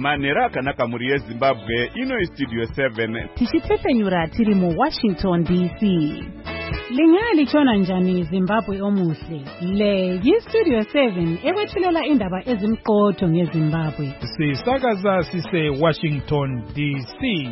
Manera akanaka muri yeZimbabwe ino Studio 7 tichitefenyura tiri mu Washington DC. Lingali chona njani Zimbabwe omuhle. Le Studio 7 ewethulela indaba ezimqotho ngeZimbabwe. Sisakaza sise Washington DC.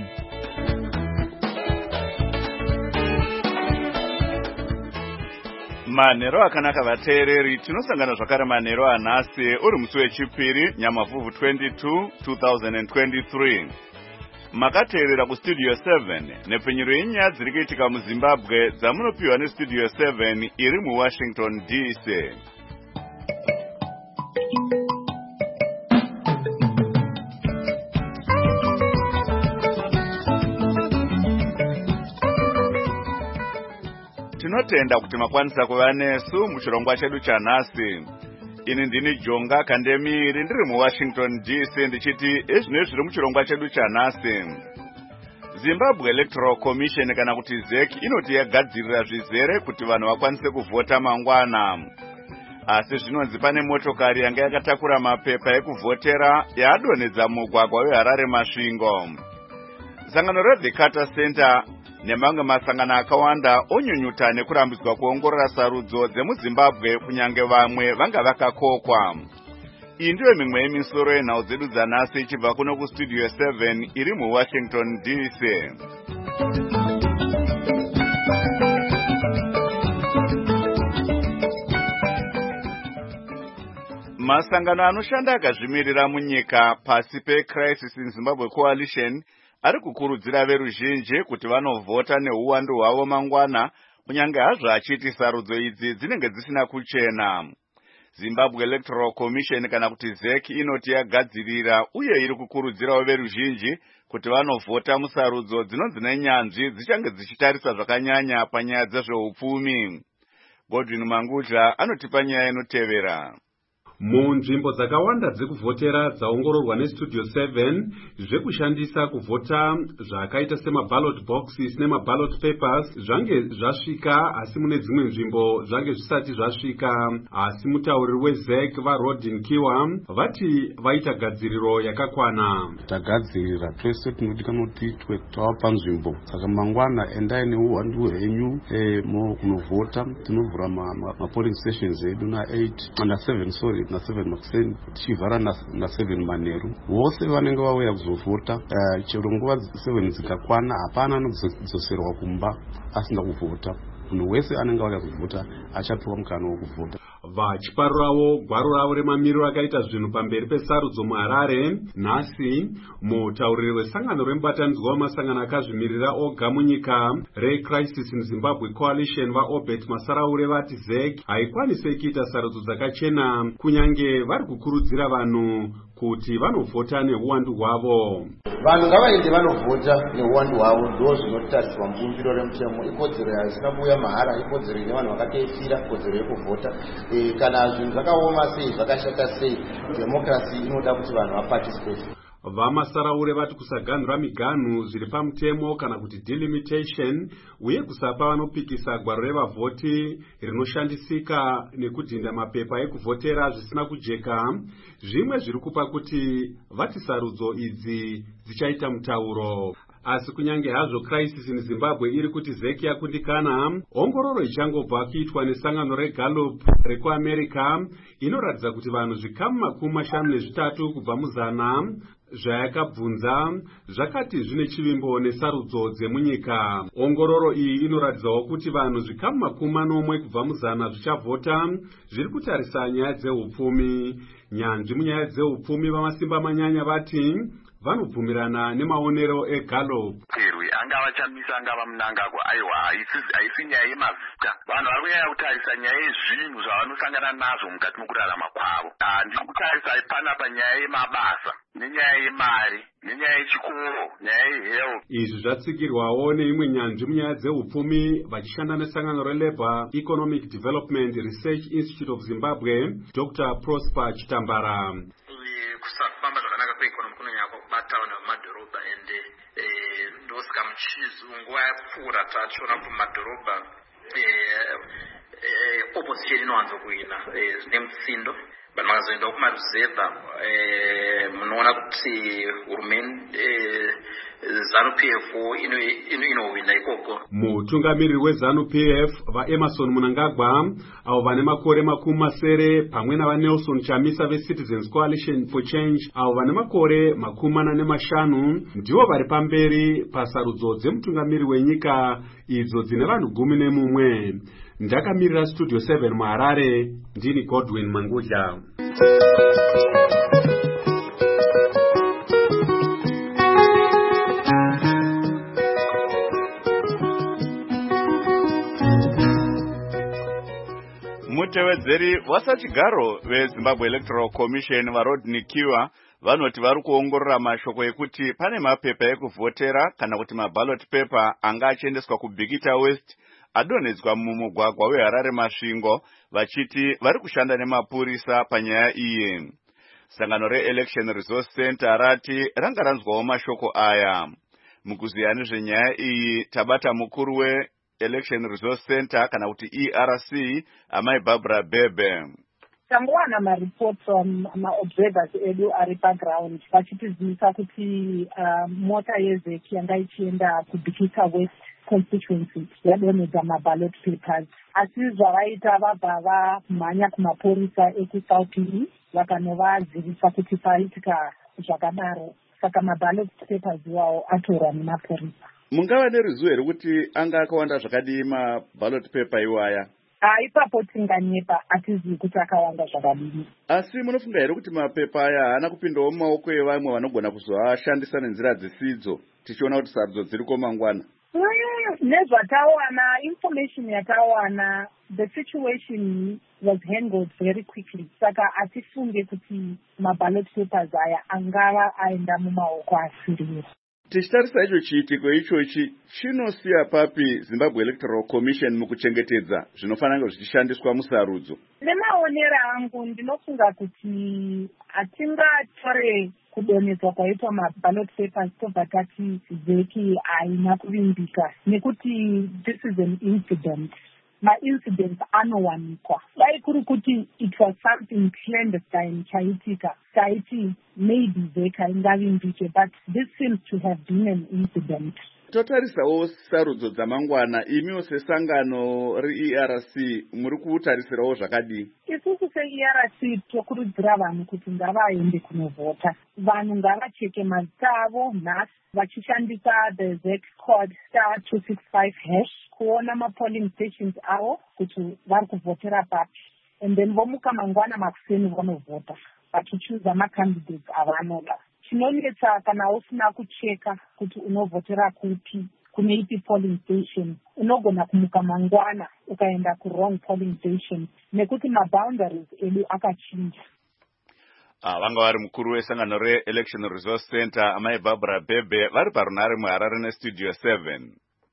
Manero akanaka vateereri tinosangana zvakare manero anhasi uri musi wechipiri Nyamavhuvhu 22 2023. Makateerera kuStudio 7 nepfenyuro yenyaya dziri kuitika muZimbabwe dzamunopiwa neStudio 7 iri muWashington DC. Tinotenda kuti makwanisa kuva nesu muchirongwa chedu chanhasi. Ini ndini Jonga Kandemiri ndiri muWashington DC ndichiti ezvino zviri muchirongwa chedu chanhasi. Zimbabwe Electoral Commission kana kuti ZEC inoti yagadzirira zvizere kuti vanhu vakwanise kuvhota mangwana. Asi zvinonzi pane motokari yanga yakatakura mapepa ekuvhotera yadonedza mugwagwa weHarare Masvingo. Sangano reThe Carter Center nemamwe masangano akawanda onyunyuta nekurambidzwa kuongorora sarudzo dzemuZimbabwe kunyange vamwe vanga vakakokwa. Iyi ndiyo mimwe yemisoro yenhau dzedu dzanhasi ichibva kuno kuStudio 7 iri muWashington DC. Masangano anoshanda akazvimirira munyika pasi peCrisis in Zimbabwe Coalition ari kukurudzira veruzhinji kuti vanovhota neuwandu hwavo mangwana kunyange hazvo achiti sarudzo idzi dzinenge dzisina kuchena. Zimbabwe Electoral Commission kana kuti ZEC inoti yagadzirira uye iri kukurudzirawo veruzhinji kuti vanovhota musarudzo dzinonzi nenyanzvi dzichange dzichitarisa zvakanyanya panyaya dzezveupfumi. Godwin Mangudla anotipa nyaya inotevera. Munzvimbo dzakawanda dzekuvhotera dzaongororwa neStudio 7 zvekushandisa kuvhota zvakaita semaballot boxes nemaballot papers zvange zvasvika, asi mune dzimwe nzvimbo zvange zvisati zvasvika. Asi mutauriri weZEC vaRodin Kiwa vati vaita gadziriro yakakwana. Tagadzirira twese tinodikanwa kuti tava nzvimbo saka mangwana endai neuwandu hwenyu kunovhota. Tinovhura mapolling stations edu na8 na 7 sorry na 7 makuseni tichivhara na 7 manheru. Vose vanenge vauya kuzovhota chero nguva 7 dzikakwana hapana anodzoserwa kumba asina kuvhota. Munhu wese anenge auya kuvhota achapiwa mukana wokuvhota. Vachiparurawo gwaro ravo remamiriro akaita zvinhu pamberi pesarudzo muHarare nhasi, mutauriri wesangano remubatanidzwa wamasangano akazvimirira oga munyika reCrisis in Zimbabwe Coalition vaObert Masaraure vati ZEC haikwanisei kuita sarudzo dzakachena kunyange vari kukurudzira vanhu kuti vanovhota neuwandu hwavo. Vanhu ngavaende vanovhota neuwandu hwavo, ndo zvinotariswa mubumbiro remutemo. Ikodzero yaisina kuuya mahara, ikodzero ine vanhu vakateefira ikodzero yekuvhota. Kana zvinhu zvakaoma sei, zvakashata sei, democracy inoda kuti vanhu vaparticipate. Vamasaraure vati kusaganhura miganhu zviri pamutemo kana kuti delimitation uye kusapa vanopikisa gwaro revavhoti rinoshandisika nekudhinda mapepa ekuvhotera zvisina kujeka zvimwe zviri kupa kuti vati sarudzo idzi dzichaita mutauro. Asi kunyange hazvo Crisis in Zimbabwe iri kuti ZEC yakundikana, ongororo ichangobva kuitwa nesangano reGallup rekuAmerica inoratidza kuti vanhu zvikamu 53 kubva muzana zvayakabvunza zvakati zvine chivimbo nesarudzo dzemunyika. Ongororo iyi inoratidzawo kuti vanhu zvikamu 40 kubva muzana zvichavhota zviri kutarisa nyaya dzeupfumi. Nyanzvi munyaya dzeupfumi vamasimba manyanya vati vanobvumirana nemaonero eGallup. Angava chamisa angava munangagwa aiwa haisi nyaya yemazita. Vanhu vari kunyanya kutarisa nyaya yezvinhu zvavanosangana nazvo mukati mokurarama kwavo. Ndiri kutarisa panapa nyaya yemabasa nenyaya yemari nenyaya yechikoro, nyaya yehealth. Izvi zvatsigirwawo neimwe nyanzvi munyaya dzeupfumi vachishanda nesangano reLabour Economic Development Research Institute of Zimbabwe, Dr. Prosper Chitambara. Kusafamba zvakanaka kweikonomi kunonyanya kubata vanhu vemadhorobha ende ndosika muchizi nguva yapfuura tachiona kuti mumadhorobha opposition inowanzo kuina zvine mutsindo vanhu vakazoendawo kumaruzevha munoona kuti hurumende ZANU-PF inowina ikoko. Mutungamiriri weZANU-PF vaEmerson Mnangagwa avo vane makore 80 pamwe navaNelson Chamisa veCitizens Coalition for Change avo vane makore 45 ndivo vari pamberi pasarudzo dzemutungamiriri wenyika idzo dzine vanhu 11. Ndakamirira Studio 7 muHarare, ndini Godwin Mangudla. Mutevedzeri wasachigaro veZimbabwe Electoral Commission vaRodney Kiwa vanoti vari kuongorora mashoko ekuti pane mapepa ekuvhotera kana kuti maballot paper anga achiendeswa kuBikita West adonhedzwa mumugwagwa weHarare Masvingo, vachiti vari kushanda nemapurisa panyaya iyi. Sangano reElection Resource Center rati ranga ranzwawo mashoko aya. Mukuziya nezvenyaya iyi tabata mukuru weElection Resource Center kana kuti ERC amai Barbara Bebe. Tangowana maripoti maobservers edu ari paground vachitiziisa kuti mota yezeki yanga ichienda kuBikita West constituency yadonhedza maballot papers, asi zvavaita vabva vamhanya kumapurisa ekuSouth vakanovazivisa kuti paitika zvakadaro, saka maballot papers iwawo atorwa nemapurisa. Mungava neruzivo here kuti anga akawanda zvakadii maballot paper iwaya? Ipapo tinganyepa, hatizivi kuti akawanda zvakadini. Asi munofunga here kuti mapepa aya haana kupindawo mumaoko evamwe vanogona kuzoashandisa nenzira dzisidzo, tichiona kuti sarudzo dziriko mangwana? Nezvatawana, information yatawana, the situation was handled very quickly. Saka atifunge kuti maballot papers aya angava aenda mumaoko asiriwo. Tichitarisa icho chiitiko ichochi chinosiya papi Zimbabwe Electoral Commission mukuchengetedza zvinofanira zvichishandiswa musarudzo? Nemaonero angu ndinofunga kuti hatingatore kudonhedzwa kwaitwa maballot papers tobva tati zeki haina kuvimbika, nekuti this is an incident. Ma-incidents anowanikwa. Dai kuri kuti it was something clandestine chaitika, taiti maybe zeka ingavimbike, but this seems to have been an incident. Totarisawo sarudzo dzamangwana, imiwo sesangano reERC muri kutarisirawo zvakadii? Isusu seERC tokurudzira vanhu kuti ngavaende kunovhota. Vanhu ngavacheke mazita avo nhasi vachishandisa the ZEC code *265# kuona mapolling stations avo kuti vari kuvhotera papi, and then vomuka mangwana makuseni vanovhota vachichuza macandidates avanoda. Chinonetsa kana usina kucheka kuti unovhotera kupi kune ipi polling station, unogona kumuka mangwana ukaenda wrong polling station nekuti maboundaries edu akachinja. Vanga vari mukuru wesangano reElection Resource Center amai Barbara Bebe vari parunare muHarare neStudio 7.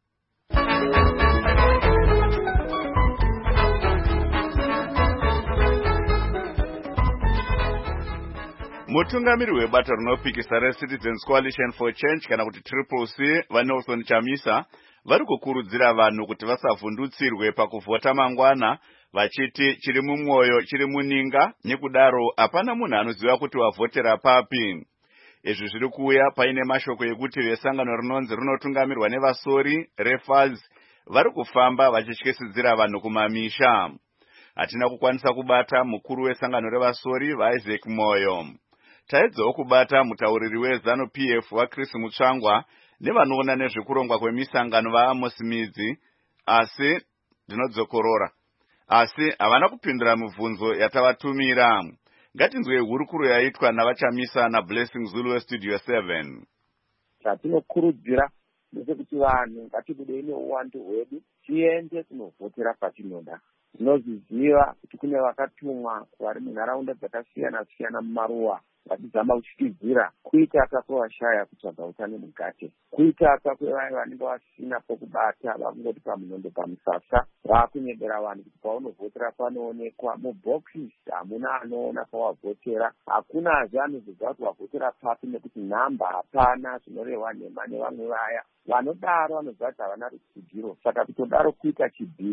Mutungamiri webato rinopikisa reCitizens Coalition for Change kana kuti CCC vaNelson Chamisa vari kukurudzira vanhu kuti vasavhundutsirwe pakuvhota mangwana, vachiti chiri mumwoyo chiri muninga, nekudaro hapana munhu anoziva kuti wavhotera papi. Izvi zviri kuuya paine mashoko ekuti vesangano rinonzi rinotungamirwa nevasori refaz vari kufamba vachityisidzira vanhu kumamisha. Hatina kukwanisa kubata mukuru wesangano revasori vaIsaac Moyo. Taedzawo kubata mutauriri weZANU-PF waChris Mutsvangwa nevanoona nezvekurongwa kwemisangano vaAmos Midzi, asi ndinodzokorora. Asi havana kupindura mibvunzo yatavatumira. Ngatinzwe hurukuro yaitwa navaChamisa naBlessing Zulu weStudio 7. Zvatinokurudzira ndezvekuti vanhu ngatibudei neuwandu hwedu tiende kunovhotera patinoda. Tinozviziva kuti kune vakatumwa vari munharaunda dzakasiyana siyana mumaruwa vachizama kutyizira kuitaka kwevashaya kutsvaga utano mugate, kuitaka kwevaya vanenge vasina pokubata vakungoti pamunondo pamusasa vakunyebera vanhu kuti paunovhotera panoonekwa mubhokisi, hamuna anoona pawavhotera, hakunazve anoziva kuti wavhotera papi nekuti nhamba hapana, zvinorehwa nhema nevamwe vaya vanodaro vanoziva kuti havana rutsigiro. Saka kutodaro kuita chibhinya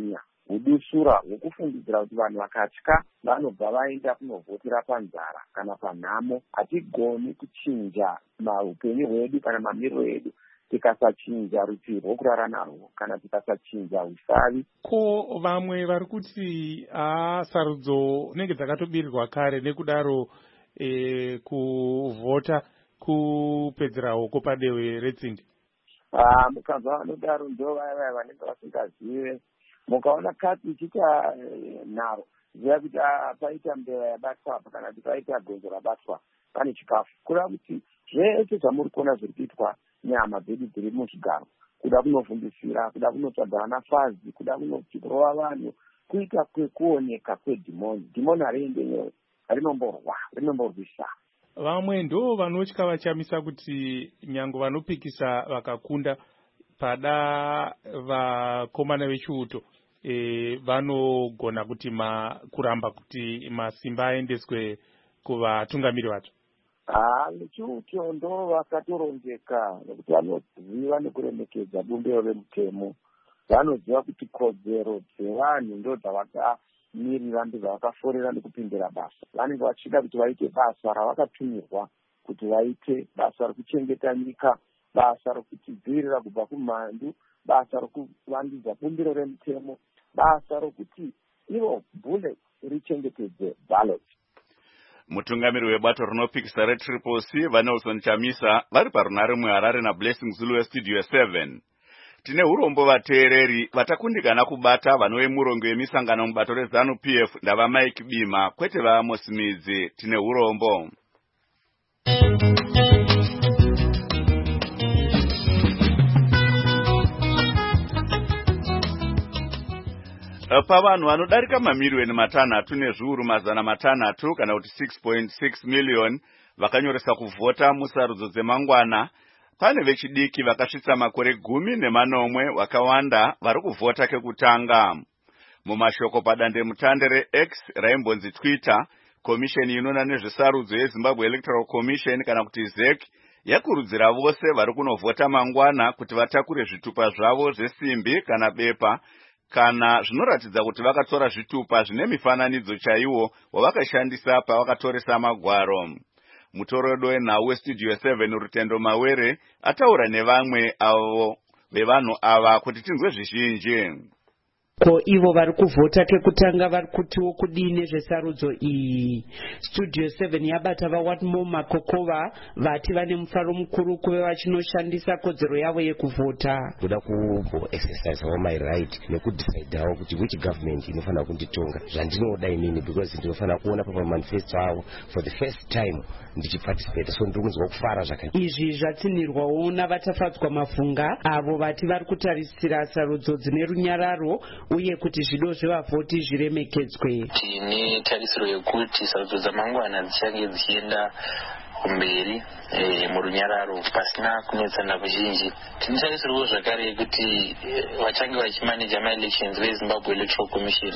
hudusura hwekufungidzira kuti vanhu vakatya vanobva vaenda kunovhotera panzara kana panhamo. Hatigoni kuchinja upenyu hwedu kana mamiriro edu tikasachinja rutivi rwokurara narwo kana tikasachinja usavi. Ko vamwe vari kuti sarudzo nenge dzakatobirirwa kare nekudaro kuvhota kupedzerawo kwapadehwe retsindi. Mukanzwa vanodaro ndo vaya vanenge vasingazive. Mukaona kati ichita nharo ziva kuti paita mbeva yabatwa apa kana kuti paita gonzo rabatwa pane chikafu. Kureva kuti zvese zvamuri kuona zviri kuitwa nyama dzedu dziri muzvigaro, kuda kunovhundisira, kuda kunotsvaga vanafazi, kuda kunorova vanhu, kuita kwekuoneka kwedhimoni. Dhimoni hariende nyore, rinomborwisa. Vamwe ndo vanotya vachamisa kuti nyango vanopikisa vakakunda pada vakomana vechiuto vanogona kuti kuramba kuti masimba aendeswe kuvatungamiri vacho. Vechiuto ndo vakatorongeka nekuti vanoziva nekuremekedza bumbiro remutemo. Vanoziva kuti kodzero dzevanhu ndo dzavakamirira ndozvavakaforera nekupindira basa. Vanenge vachida kuti vaite basa ravakatumirwa kuti vaite, basa rekuchengeta nyika, basa rokutidzivirira kubva kumhandu, basa rokuvandudza bumbiro remutemo, basa rokuti ivo bhule richengetedze ballot. Mutungamiri webato rinopikisa retriple C vaNelson Chamisa vari parunare muHarare naBlessing Zulu weStudio 7. Tine urombo vateereri vatakundikana kubata vano vemurongo wemisangano mubato reZANU PF ndava Mike Bima kwete vaAmos Midzi. Tine urombo. Pavanhu vanodarika mamiliyoni matanhatu nezviuru mazana matanhatu kana kuti 6.6 million vakanyoresa kuvhota musarudzo dzemangwana, pane vechidiki vakasvitsa makore 10 vakawanda vari kuvhota kekutanga. Mumashoko padandemutande reX raimbonzi Twitter, komisheni inoona nezvesarudzo yeZimbabwe Electoral Commission kana kuti ZEC yakurudzira vose vari kunovhota mangwana kuti vatakure zvitupa zvavo zvesimbi kana bepa, kana zvinoratidza kuti vakatora zvitupa zvine mifananidzo chaiwo wavakashandisa pavakatoresa magwaro. Mutorodo wenhau weStudio 7 Rutendo Mawere ataura nevamwe avo vevanhu ava kuti tinzwe zvizhinji. Ko ivo vari kuvhota kekutanga vari kutiwo kudini zvesarudzo iyi. Studio 7 yabata vaWatmore Makokova vati vane mufaro mukuru kuve vachinoshandisa kodzero yavo yekuvhota. Kuda exercise my right nekudecide kuti which government inofanira kunditonga zvandinoda inini, because ndinofanira kuona pamanifesto avo for the first time ndichiparticipate, so ndirikunzwa kufara zvakanyanya. Izvi zvatsinirwawo navatafadzwa mavhunga avo vati vari kutarisira sarudzo dzine runyararo uye kuti zvido zvevavhoti zviremekedzwe. Tine tarisiro yekuti sarudzo dzamangwana dzichange dzichienda kumberi murunyararo pasina kunetsana kuzhinji. Tine tarisiro zvakare yekuti vachange vachimaneja maelections veZimbabwe Electoral Commission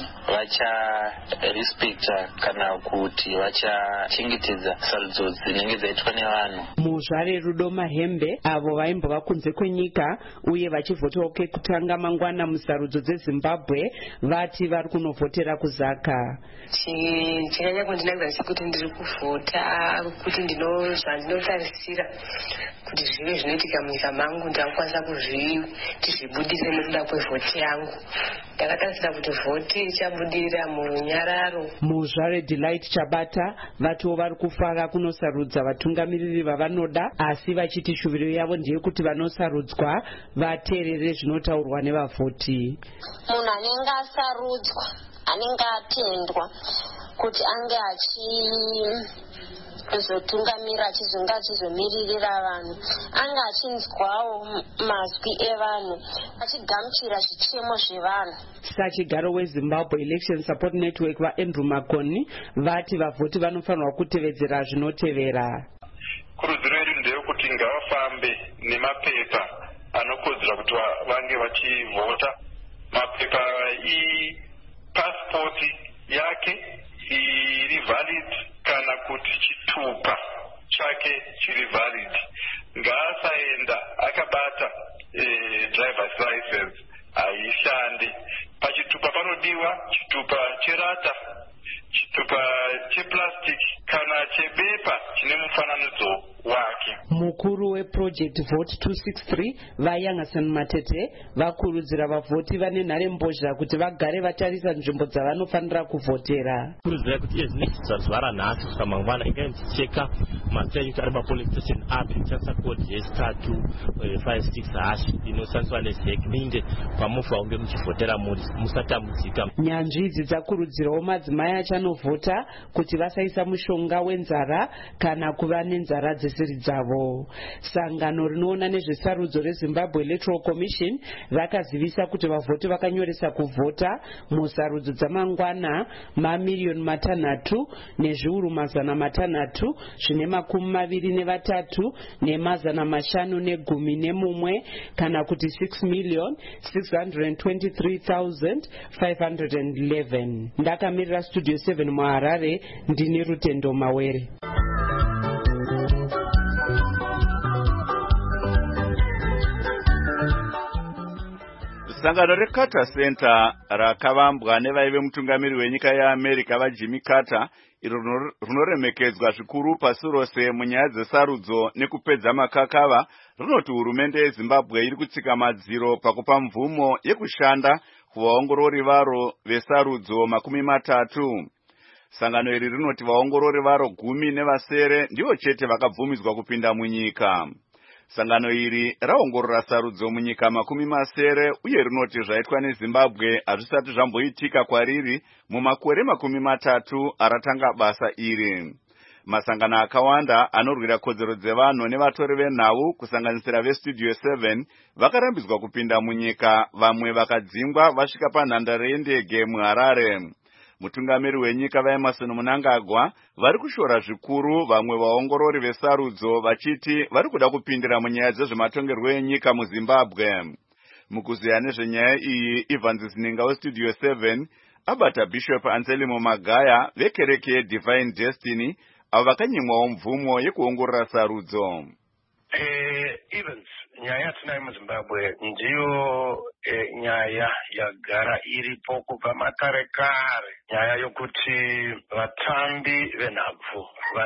vacharespekta kana kuti vachachengetedza sarudzo dzinenge dzaitwa nevanhu. Muzvare Rudo Mahembe avo vaimbova kunze kwenyika uye vachivhotawo kekutanga mangwana musarudzo dzeZimbabwe vati vari kunovhotera kuzaka. Chinyanya kundinakira kuti ndiri kuvhota kuti zvandinotarisira kuti zvive zvinoitika munyika mangu ndakukwanisa kuti zvibudirire nekuda kwevhoti yangu. Ndakatarisira kuti vhoti ichabudirira murunyararo. Muzvare Delight Chabata vatiwo vari kufara kunosarudza vatungamiriri vavanoda, asi vachiti shuviro yavo ndeyekuti vanosarudzwa vateerere zvinotaurwa nevavhoti. Munhu anenge asarudzwa, anenge atendwa kuti ange achizotungamira achizonga achizomiririra vanhu, anga achinzwawo mazwi evanhu, achigamuchira zvichemo zvevanhu. Sachigaro weZimbabwe Election Support Network vaAndrew Makoni vati vavhoti vanofanirwa kutevedzera zvinotevera. Kurudziro yedu ndeyekuti ngavafambe nemapepa anokodzera kuti vange vachivhota. Mapepa passport yake iri valid kana kuti chitupa chake chiri valid. Ngaasaenda akabata driver's license haishandi. Pachitupa panodiwa aiwa chitupa cherata, chitupa cheplastic kana chebepa chine mufananidzo wake. Mukuru weproject Vote 263 vaYangason Matete vakurudzira vavhoti vane nharembozha kuti vagare vatarisa nzvimbo dzavanofanira kuvhotera. Kurudzira kuti zvara nhasi kusvika mangwana ingai mchicheka mazita ekuti ari mapolice station api muchanisa kodi yesitatu 56 hash inoshandiswa nezekminde pamufa unge muchivhotera muri musatambudzika. Nyanzvi idzi dzakurudzirawo madzimai achanovhota kuti vasaisa mushonga wenzara kana kuva nenzara dzesiri dzavo. Sangano rinoona nezvesarudzo reZimbabwe Electoral Commission rakazivisa kuti vavhoti vakanyoresa kuvhota musarudzo dzamangwana mamiliyoni 6 nezviuru 600 zvine 23 ne511 kana kuti 6,623,511. Ndakamirira Studio 7 muHarare, ndini Rutendo Mawere. Sangano reCarter Center rakavambwa nevaive mutungamiri wenyika yeAmerica vaJimmy Carter iro rinoremekedzwa zvikuru pasi rose munyaya dzesarudzo nekupedza makakava rinoti hurumende yeZimbabwe iri kutsika madziro pakupa mvumo yekushanda kuvaongorori varo vesarudzo 30. Sangano iri rinoti vaongorori varo 10 nevasere ndivo chete vakabvumidzwa kupinda munyika. Sangano iri raongorora sarudzo munyika 70 uye rinoti zvaitwa neZimbabwe hazvisati zvamboitika kwariri mumakore 30 aratanga basa iri. Masangano akawanda anorwira kodzero dzevanhu nevatori venhau kusanganisira veStudio 7 vakarambidzwa kupinda munyika, vamwe vakadzingwa vasvika panhandare yendege muHarare. Mutungamiri wenyika vaEmmerson Mnangagwa vari kushora zvikuru vamwe vaongorori vesarudzo vachiti vari kuda kupindira munyaya dzezvematongerwo enyika muZimbabwe. Mukuziya nezvenyaya iyi, Evans Zininga weStudio 7 abata Bishop Anselmo Magaya vekereke yeDivine Destiny avo vakanyimwawo mvumo yekuongorora sarudzo. Evans, nyaya yatinayo muZimbabwe ndiyo nyaya yagara iripo kubva makare kare, nyaya yokuti vatambi venhabvu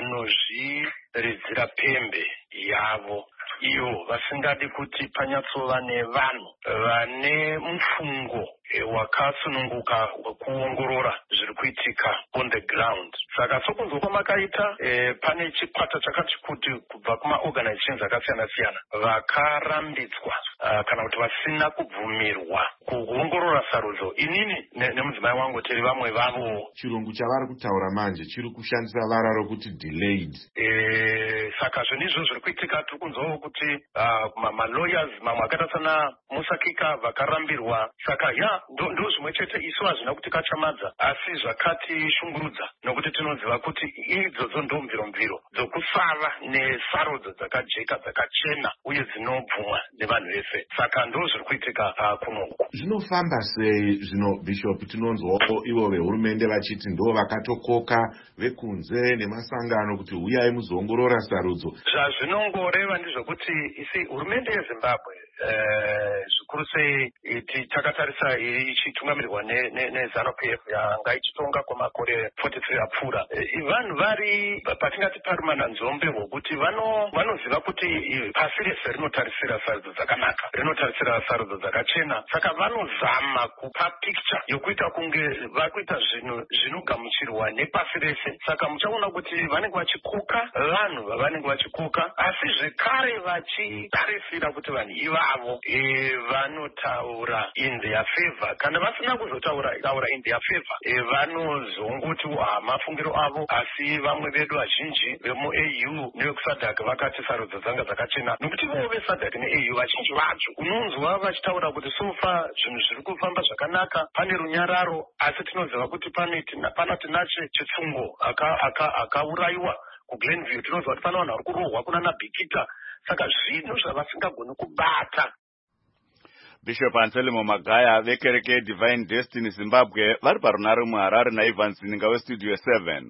vanozviridzira pembe yavo iyo vasingadi kuti panyatsova nevanhu vane mufungo wakasununguka wekuongorora zviri kuitika on the ground. Saka sokunzwa kwamakaita pane chikwata chakati kuti kubva kumaorganizations akasiyana-siyana vakarambidzwa kana kuti vasina kubvumirwa kuongorora sarudzo. Inini nemudzimai wangu tiri vamwe vavo. Chirungu chavari kutaura manje chiri kushandisa vara rokuti delayed. Saka zvinizvo zviri kuitika tiri kunzwawo kuti malawyers mamwe akaita sana Musakika vakarambirwa. Saka ndo zvimwe chete isu hazvina kuti kachamadza asi zvakati shungurudza nokuti tinoziva kuti idzodzo ndo mviro dzokusava nesarudzo dzakajeka dzakachena uye dzinobvumwa nevanhu vese. Saka ndo zviri kuitika kunoku. Zvinofamba sei zvino Bishop? Tinonzwawo ivo vehurumende vachiti ndo vakatokoka vekunze nemasangano kuti uyai muzoongorora sarudzo. Zvazvinongoreva ndizvokuti isi hurumende yeZimbabwe zvikuru sei takatarisa ichitungamirirwa neZANU-PF yanga ichitonga kwamakore 43 apfuura. Vanhu vari patingati parumana nzombe hwokuti vanoziva kuti pasi rese rinotarisira sarudzo dzakanaka, rinotarisira sarudzo dzakachena. Saka vanozama kupa picture yokuita kunge vakuita zvinhu zvinogamuchirwa nepasi rese. Saka muchaona kuti vanenge vachikoka vanhu vavanenge vachikoka, asi zvekare vachitarisira kuti vanhu ivavo vanotaura in their favor. Kana vasina kuzotaura in their favor vanozongoti mafungiro avo, asi vamwe vedu vazhinji vemuAU nevekusadhak vakati sarudzo dzanga dzakachena, nokuti vo vesadhak neAU vazhinji vacho unonzwa vachitaura kuti sofa zvinhu zviri kufamba zvakanaka, pane runyararo, asi tinoziva kuti pana tinache chitsungo akaurayiwa kuGlenview, tinoziva kuti pana vanhu vari kurohwa kunana Bikita. Saka zvinhu zvavasingagoni kubata. Bishop Anselmo Magaya vekereke Divine Destiny Zimbabwe vari parunare muHarare naEvans Zininga weStudio 7.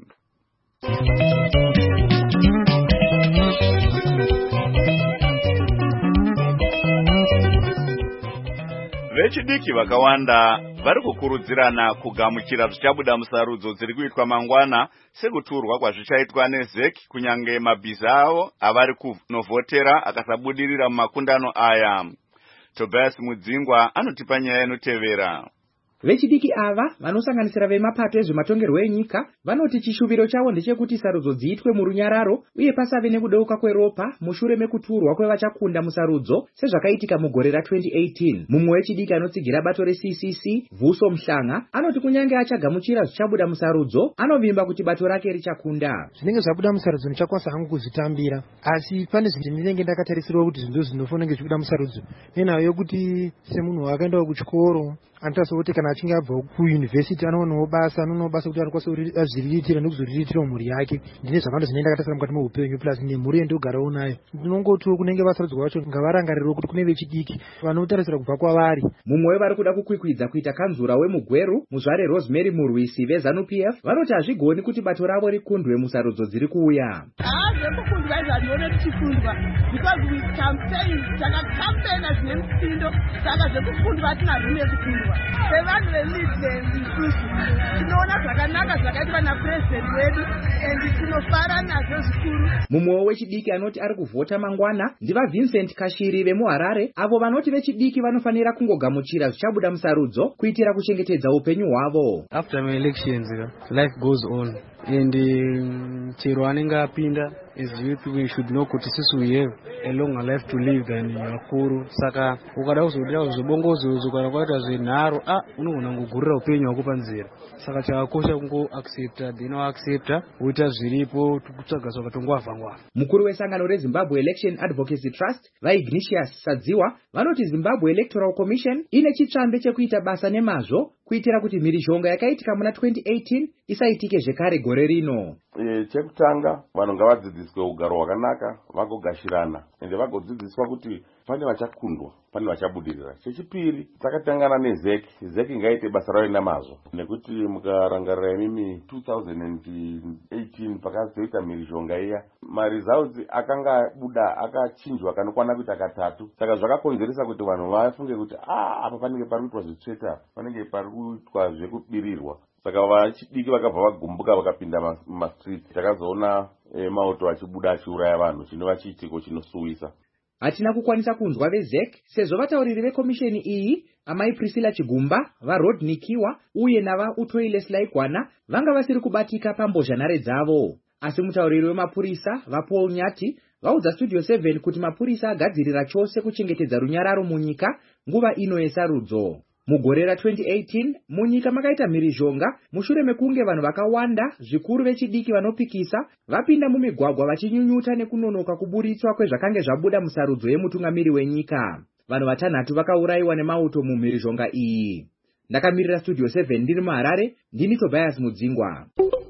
vechidiki vakawanda vari kukurudzirana kugamuchira zvichabuda musarudzo dziri kuitwa mangwana sekuturwa kwazvichaitwa neZEC kunyange mabhiza avo avari kunovhotera akasabudirira mumakundano aya. Tobias Mudzingwa anotipa nyaya inotevera. Vechidiki ava vanosanganisira vemapato ezvematongerwo enyika vanoti chishuviro chavo ndechekuti sarudzo dziitwe murunyararo uye pasave nekudeuka kweropa mushure mekuturwa kwevachakunda musarudzo sezvakaitika mugore ra2018. Mumwe wechidiki anotsigira bato reCCC Vuso Mhlanga anoti kunyange achagamuchira zvichabuda musarudzo anovimba kuti bato rake richakunda. Zvinenge zvabuda musarudzo ndichakwanisa hangu kuzvitambira, asi pane zvinhu ndinenge ndakatarisirwa kuti zvinhu zvinofanira kunge zvichibuda musarudzo nenayo yokuti semunhu wakaendawo kuchikoro anotarisirwa kuti kana achinge abva kuyunivhesiti anoonawo basa, anoonawo basa kuti anokwanisa azviriritira nekuzoriritira mhuri yake. Ndine zvakando zvine ndakatasira mukati meupenyu plus nemhuri yandogarawo nayo. Ndinongotiwo kunenge vasarudzwa vacho ngavarangarirwe kuti kune vechidiki vanotarisira kubva kwavari. Mumwe wevari kuda kukwikwidza kuita kanzura wemugweru muzvare Rosemary Murwisi veZANU-PF vanoti hazvigoni kuti bato ravo rikundwe musarudzo dziri kuuya. Kukundwa izvanione tichikundwa because we campaign takakampena zvine musindo saka zvekukundwa hatina rume kukundwa. Sevanhu veMidland isusu tinoona zvakanaka zvakaitwa napresident wedu and tinofara nazvo zvikuru. Mumwe wechidiki anoti ari kuvhota mangwana ndiva Vincent Kashiri vemuHarare avo vanoti vechidiki vanofanira kungogamuchira zvichabuda musarudzo kuitira kuchengetedza upenyu hwavo. After my elections life goes on and chero anenge apinda as youth we should know kuti sisi we have a longer life to live than vakuru. Saka ukada kuzodira kuzobongozozo kana kwaita zvenharo unogona kugurira upenyu hwako panzira. Saka chakakosha kungo accepta then accepta uita zviripo kutsvaga zvakatongwavhangwa. Mukuru wesangano reZimbabwe Election Advocacy Trust vaIgnatius Sadziwa vanoti Zimbabwe Electoral Commission ine chitsvambe chekuita basa nemazvo kuitira kuti mhirizhonga yakaitika muna 2018 isaitike zvekare gore rino. Chekutanga vanhu ngavadzidziswe ugaro hwakanaka vagogashirana ende vagodzidziswa kuti pane vachakundwa pane vachabudirira. Chechipiri takatangana neZEC ngaite basa rayo namazvo nekuti mukarangarira imimi 2018 pakazoita mhirizhonga iya maresults akanga buda akachinjwa kanokwana kuita katatu. Saka zvakakonzeresa kuti vanhu vafunge kuti apa panenge pari kuitwa zvitsveta panenge pari kuitwa zvekubirirwa. Saka vachidiki vakabva vagumbuka vakapinda mumastreet. Takazoona mauto achibuda achiuraya vanhu chinova chiitiko chinosuwisa. Hatina kukwanisa kunzwa veZEC sezvo vatauriri vekomisheni iyi amai Priscilla Chigumba vaRodney Kiwa uye navaUtoile Slaigwana vanga vasiri kubatika pambozhanhare dzavo. Asi mutauriri wemapurisa vaPaul Nyati vaudza Studio 7 kuti mapurisa agadzirira chose kuchengetedza runyararo munyika nguva ino yesarudzo. Mugore ra2018 munyika makaita mhirizhonga mushure mekunge vanhu vakawanda zvikuru vechidiki vanopikisa vapinda mumigwagwa vachinyunyuta nekunonoka kuburitswa kwezvakange zvabuda musarudzo yemutungamiri wenyika. Vanhu vatanhatu vakaurayiwa nemauto mumhirizhonga iyi. Ndakamirira Studio 7 ndiri muHarare, ndini Tobias Mudzingwa.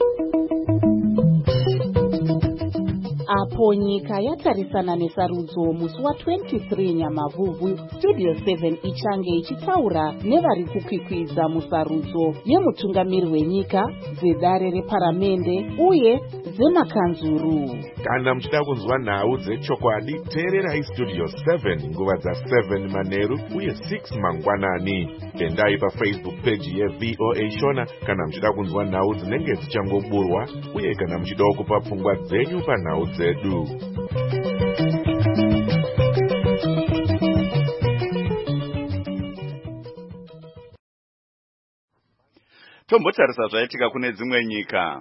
Apo nyika yatarisana nesarudzo musi wa23 Nyamavhuvhu, Studio 7 ichange ichitaura nevari kukwikwidza musarudzo yemutungamiri wenyika, dzedare reparamende uye dzemakanzuru. Kana muchida kunzwa nhau dzechokwadi, teererai Studio 7 nguva dza7 manheru uye 6 mangwanani. Endai paFacebook page yeVOA Shona kana muchida kunzwa nhau dzinenge dzichangoburwa uye kana muchida kupa pfungwa dzenyu panhau dzedu. Tombotarisa zvaitika kune dzimwe nyika.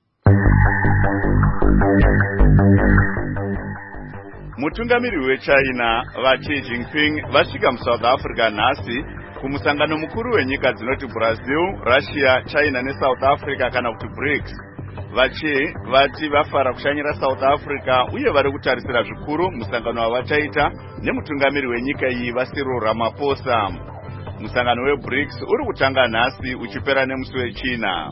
Mutungamiri weChina vaXi Jinping vasvika muSouth Africa nhasi kumusangano mukuru wenyika dzinoti Brazil, Russia, China neSouth Africa kana kuti BRICS. Vachi vati vafara kushanyira South Africa uye vari kutarisira zvikuru musangano wavachaita nemutungamiri wenyika iyi Cyril Ramaphosa. Musangano weBRICS uri kutanga nhasi uchipera nemusi weChina.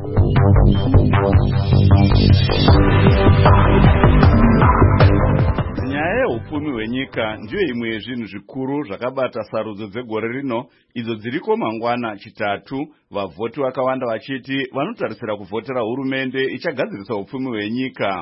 Nyaya yeupfumi hwenyika ndiyo imwe yezvinhu zvikuru zvakabata sarudzo dzegore rino, idzo dziriko mangwana chitatu. Vavhoti vakawanda vachiti vanotarisira kuvhotera hurumende ichagadzirisa upfumi hwenyika.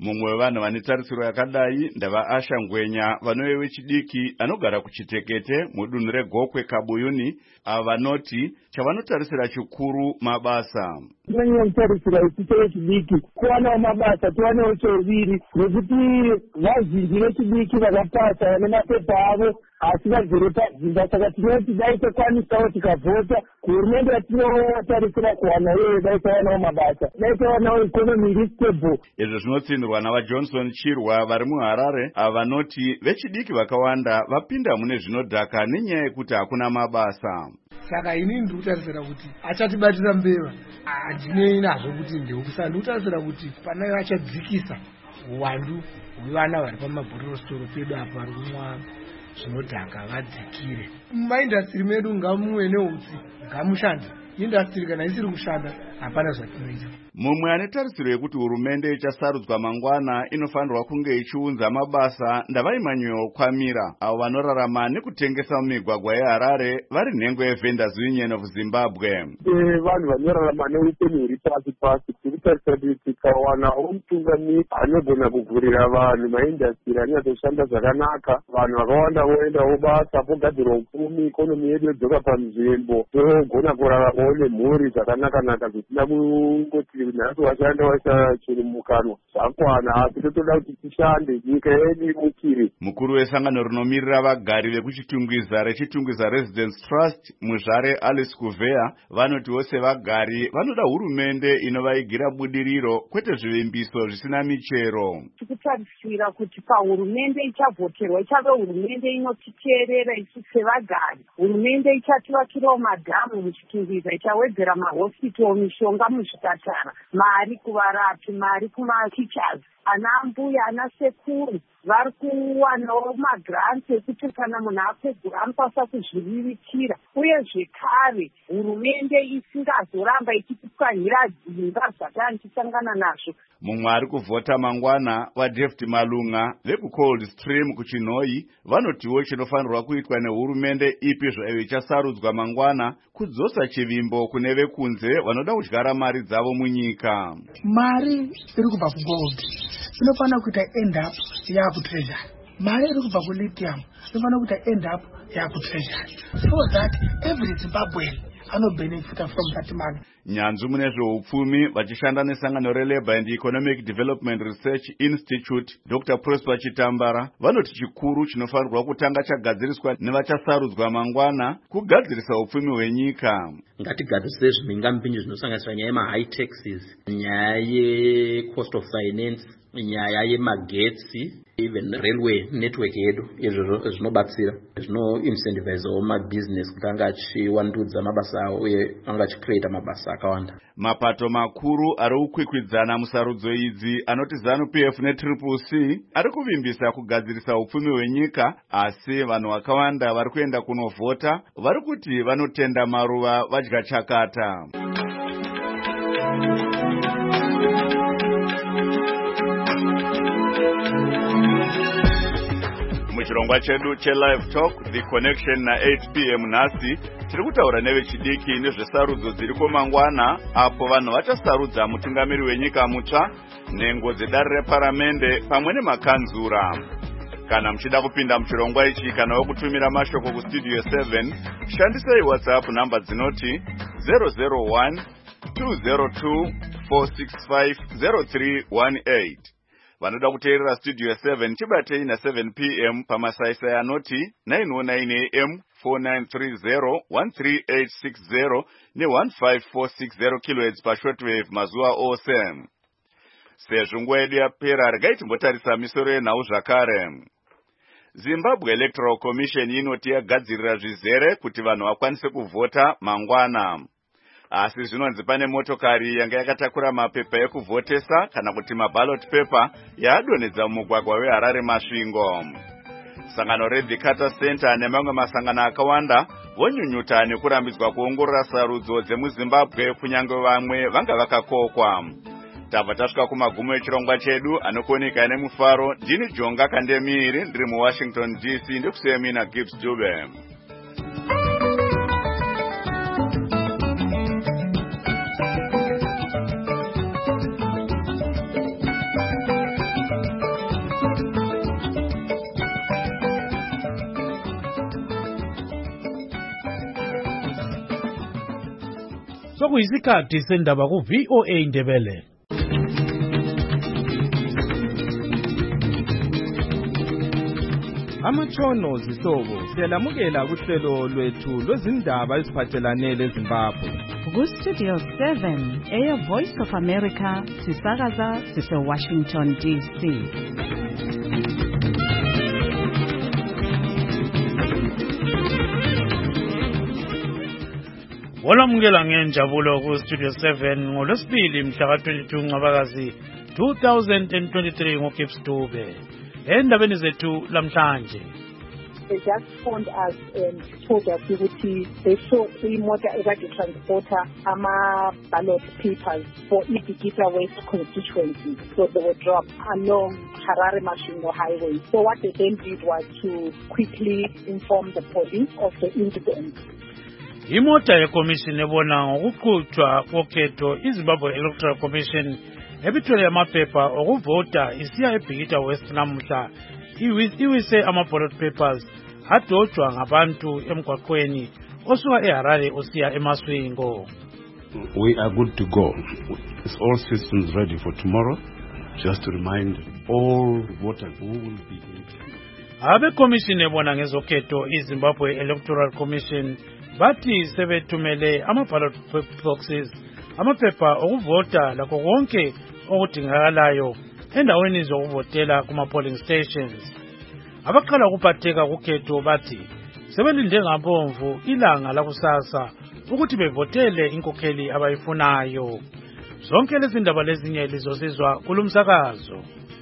mumwe wevanhu vane tarisiro yakadai ndava Asha Ngwenya, vanove vechidiki anogara kuchitekete mudunhu reGokwe Kabuyuni, ava vanoti chavanotarisira chikuru mabasa. Tinonyanya kutarisira kuti vechidiki kuwanawo mabasa, tiwanewo choviri, nekuti vazhinji vechidiki vakapasa vane mapepa avo asi vagere padzimba. Saka tinoti dai tokwanisawo tikavhota hurumende yatinotarisira kuwana iyoyo, dai tawanawo mabasa, dai tawanawo ikonomi iri stable. Izvo zvinotsindirwa navaJohnson Chirwa vari muHarare, ava vanoti vechidiki vakawanda vapinda mune zvinodhaka nenyaya yekuti hakuna mabasa. Saka ini ndiri kutarisira kuti achatibatira mbeva handinei nazvo kuti ndeukusa. Ndiri kutarisira kuti pana vachadzikisa uwandu hwevana vari pamabhotoro sitoro pedu apa vari kumwa zvinodhaka vadzikire. Mumaindastiri medu ngamuve neutsi, ngamushande. Indastiri kana isiri kushanda hapana zvatinoita. Mumwe ane tarisiro yekuti hurumende ichasarudzwa mangwana inofanirwa kunge ichiunza mabasa ndavaImmanuel Kwamira, avo vanorarama nekutengesa mumigwagwa yeHarare vari nhengo yeVendors Union of Zimbabwe. Vanhu vanorarama neupenyu huri pasi pasi, tiri kutarisira kuti tikawanawo mutungamiri anogona kuvhurira vanhu maindastiri anyatsoshanda zvakanaka, vanhu vakawanda voendawo basa, pogadzirwa upfumi, ikonomi yedu yodzoka panzvimbo, togona kuraramawo nemhuri zvakanaka-naka zvisina kungoti nhasi washanda wachachirumukanwa zvakwana, asi totoda kuti tishande nyika yedu imukire. Mukuru wesangano rinomirira vagari vekuchitungwiza rechitungwiza Residence Trust muZvare Alice Kuvea vanoti vose vagari vanoda hurumende inovaigira budiriro kwete zvivimbiso zvisina michero. Tikutarisira kuti pahurumende ichavhoterwa ichave hurumende inotiteerera isu sevagari. Hurumende ichativakirawo madhamu muchitungwiza, ichawedzera mahospital, mishonga muzvipatara, mari kuvarapi, mari kumateachers, ana mbuya, ana sekuru vari kuwanawo magrants ekuti kana munhu akwegura anokwanisa kuzviriritira. Uye zvekare hurumende isingazoramba ichitipwanyira dzimba zvatanichisangana nazvo. Mumwe ari kuvhota mangwana vaDavid Malunga vekuCold Stream kuChinhoyi vanotiwo chinofanirwa kuitwa nehurumende ipi zvayo ichasarudzwa mangwana kudzosa chivimbo kune vekunze vanoda kudyara mari dzavo munyika. Mari iri kubva kugold inofanira kuita end up yaakutreasury. Mari iri kubva kulithium inofanira kuita end up yaakutreasury, so that every Zimbabwean anobenefita from that money. Nyanzvi mune zveupfumi vachishanda nesangano reLabour and Economic Development Research Institute, Dr. Prosper Chitambara vanoti chikuru chinofanirwa kutanga chagadziriswa nevachasarudzwa mangwana kugadzirisa upfumi hwenyika. Ngatigadzirise zvimhingamupinyi zvinosanganisira nyaya yema-high taxes, nyaya ye-cost of finance, nyaya yemagetsi, even railway network yedu. Izvo zvinobatsira, zvino-incentivizewo mabusiness kuti anga achiwandudza mabasa awo uye anga achicreata mabasa akawanda. Mapato makuru ari kukwikwidzana musarudzo idzi anoti ZANU-PF neCCC ari kuvimbisa kugadzirisa upfumi hwenyika, asi vanhu vakawanda vari kuenda kunovhota vari kuti vanotenda maruva vadya chakata. Muchirongwa chedu cheLive Talk The Connection na 8 PM nhasi tiri kutaura nevechidiki nezvesarudzo dziriko mangwana, apo vanhu vachasarudza mutungamiri wenyika mutsva, nhengo dzedare reparamende pamwe nemakanzura. Kana muchida kupinda muchirongwa ichi kana wokutumira mashoko kustudio 7, shandisai WhatsApp namba dzinoti 001 202 465 0318. Vanoda kuteerera studio 7 chibatei na 7 PM pamasaisai anoti 909 AM 4930 13860 ne1546 kHz pashortwave mazuva ose. Sezvo nguva yedu yapera, regai timbotarisa misoro yenhau zvakare. Zimbabwe Electoral Commission inoti yagadzirira zvizere kuti vanhu vakwanise kuvhota mangwana. Asi zvinonzi pane motokari yanga yakatakura mapepa ekuvhotesa kana kuti maballot paper yaadonedza mumugwagwa weHarare Masvingo. Sangano Red Carter Center nemamwe masangano akawanda vonyunyuta nekurambidzwa kuongorora sarudzo dzemuZimbabwe kunyange vamwe vanga vakakokwa. Tabva tasvika kumagumo echirongwa chedu, anokuoneka nemufaro. Ndini Jonga Kandemiri, ndiri muWashington DC, ndikusiya mina Gibbs Dube. sekuyisikhathi sendaba ku VOA Indebele. Amatshono zihlobo siyalamukela kuhlelo lwethu lwezindaba eziphathelane leZimbabwe. Ku-Studio 7 eya Voice of America sisakaza sise-Washington DC. Olamukela ngenjabulo ku-Studio 7 ngolwesibili mhla ka-22 Ncwabakazi 2023 ngoGibbs Dube. Endabeni zethu lamhlanje. They just phoned us and told us ukuthi they saw imoto ekade transporter ama-ballot papers for Ibikita West constituency. So they were dropped along Harare Masvingo Highway. So what they then did was to quickly inform the police of the incident. Imota yeCommission ebona ngokuqhutshwa kokhetho iZimbabwe Electoral Commission ebithole amaphepha okuvota isiya eBikita West namuhla iwise ama-ballot papers adojwa ngabantu emgwaqweni osuka eHarare osiya eMasvingo. We are good to go. It's all systems ready for tomorrow. Just to remind all voters who will be in. Abe-Commission ebona ngezokhetho iZimbabwe Electoral Commission bathi sebethumele ama-ballot boxes amaphepha okuvota lakho konke okudingakalayo endaweni zokuvotela kuma-polling stations. Abaqala ukuphatheka kukhetho bathi sebelinde ngabomvu ilanga lakusasa ukuthi bevotele inkokheli abayifunayo. Zonke lezi ndaba lezinye lizosizwa kulumsakazo.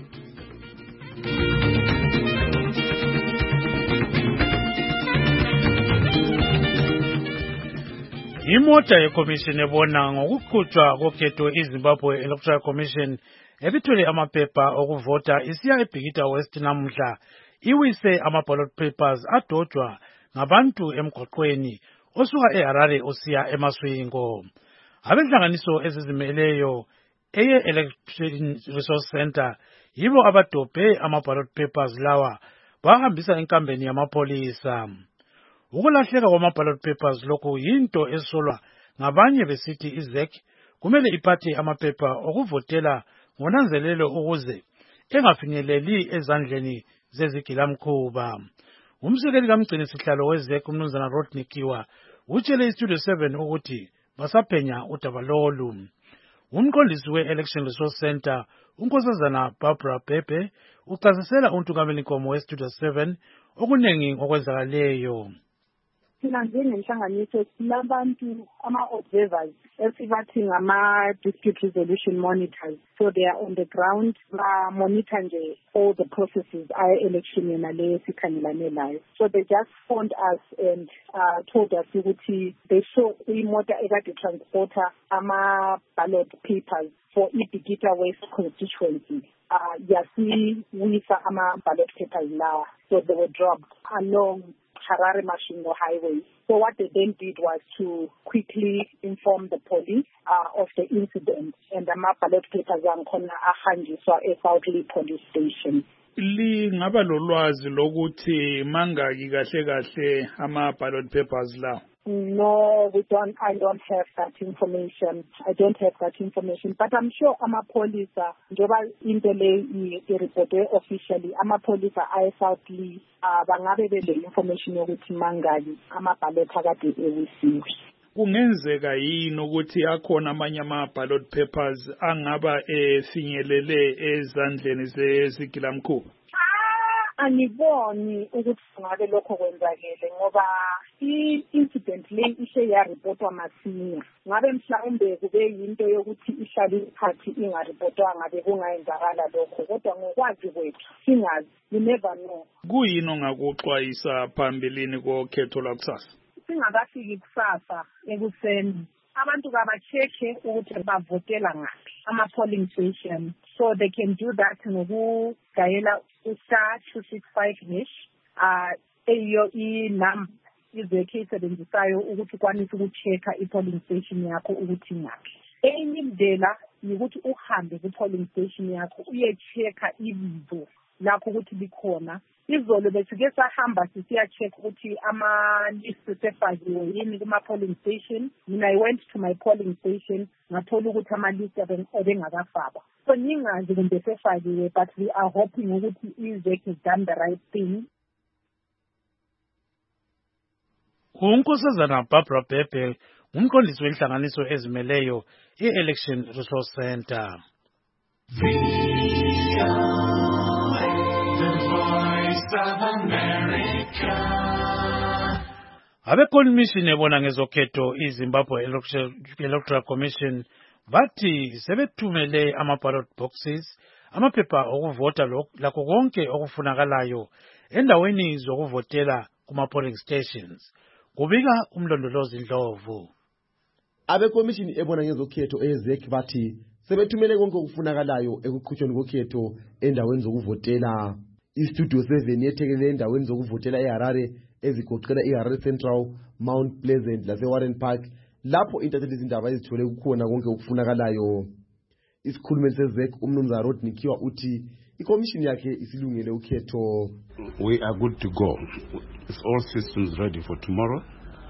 Imota yeCommission ebona ngokuqhutshwa kokhetho iZimbabwe Electoral Commission ebithole amaphepha okuvota isiya eBikita West namuhla iwise ama-ballot papers adojwa ngabantu emgwaqweni osuka eHarare osiya eMasvingo. Abenhlanganiso ezizimeleyo eye-Election Resource Center yibo abadobhe ama-ballot papers lawa bahambisa enkambeni yamapolisa. Ukulahleka kwama-ballot papers lokhu yinto esolwa ngabanye besithi iZEC kumele iphathe amaphepha okuvotela ngonanzelelo ukuze engafinyeleli ezandleni zezigilamkhuba. Umsekeli kamgcini sihlalo weZEC umnumzana Rodney Kiwa utshele iStudio 7 ukuthi basaphenya udaba lolu. Umqondisi we-Election Resource Center unkosazana Barbara Bebe uchasisela untukameli nkomo weStudio 7 okunengi okwenzakaleyo. Thina njengenhlanganiso silabantu ama-observers esibathi ngama-dispute resolution monitors. So they are on the ground, monitor nje all the processes election yena le sikhangelane nayo. So they just phoned us and told us ukuthi they saw imoto ekade transporter ama-ballot papers for Ibikita West constituency. Yasiwisa ama-ballot papers lawa. So they were dropped along Harare Masvingo Highway. So what they then did was to quickly inform the police of the incident, and the ballot papers angikhona ahanjiswa eSouthly police station. Lingaba lolwazi lokuthi mangaki kahle kahle ama-ballot papers lawo? No, I don't have that information. But I'm sure amapolisa, njoba into le i-reportwe officially, amapolisa ayeSouthly bangabe bele information yokuthi mangaki ama-ballot akade ewisiwe. Kungenzeka yini ukuthi akhona amanye ama-ballot papers angaba efinyelele ezandleni zezigilamkhuba? Angiboni ukuthi ngabe lokho kwenzakele ngoba i-incident le ishe yaripotwa masinya. Ngabe mhlawumbe kube yinto yokuthi ihlale isikhathi ingaripotwa ngabe kungayenzakala lokho, kodwa ngokwazi kwethu singazi, you never know. Kuyini ongakuxwayisa phambilini kokhetho lakusasa? Singakafiki kusasa ekuseni abantu kabacheke ukuthi bavotela ngaphi ama-polling station, so they can do that ngokugayela *265# eyiyo inamba iZEC isebenzisayo ukuthi ukwanise ukuchecka i-polling station yakho ukuthi ngaphi. Enye indlela ukuthi uhambe ku-polling station yakho uyechecka ibizo lakho ukuthi likhona. Izolo besike sahamba sisiya-check ukuthi ama-list sefakiwe yini kuma-polling station. Mina I went to my polling station ngathola ukuthi ama-list ebengakafakwa. So ningazi kumbe sefakiwe, but we are hoping ukuthi i-ZEC has done the right thing. uNkosazana Barbara Bhebhe ngumqondisi wenhlanganiso ezimeleyo i-Election Resource Center. Abe-Commission ebona ngezokhetho iZimbabwe Electoral Commission bathi sebethumele ama-ballot boxes, amaphepha okuvota lakho konke okufunakalayo endaweni zokuvotela kuma-polling stations. Kubika umlondolozi Ndlovu. Abe-Commission ebona ngezokhetho eZEC bathi sebethumele konke okufunakalayo ekuqhutshweni kokhetho endaweni zokuvotela. Istudio 7 yethekelele endaweni zokuvotela eHarare ezigoqela iHarare Central, Mount Pleasant laseWarren Park lapho intatheli izindaba ezithole kukhona konke okufunakalayo. Isikhulumeli seZEC umnumzana Rodney Kiwa uthi ikomishini yakhe isilungele ukhetho. We are good to go. It's all systems ready for tomorrow.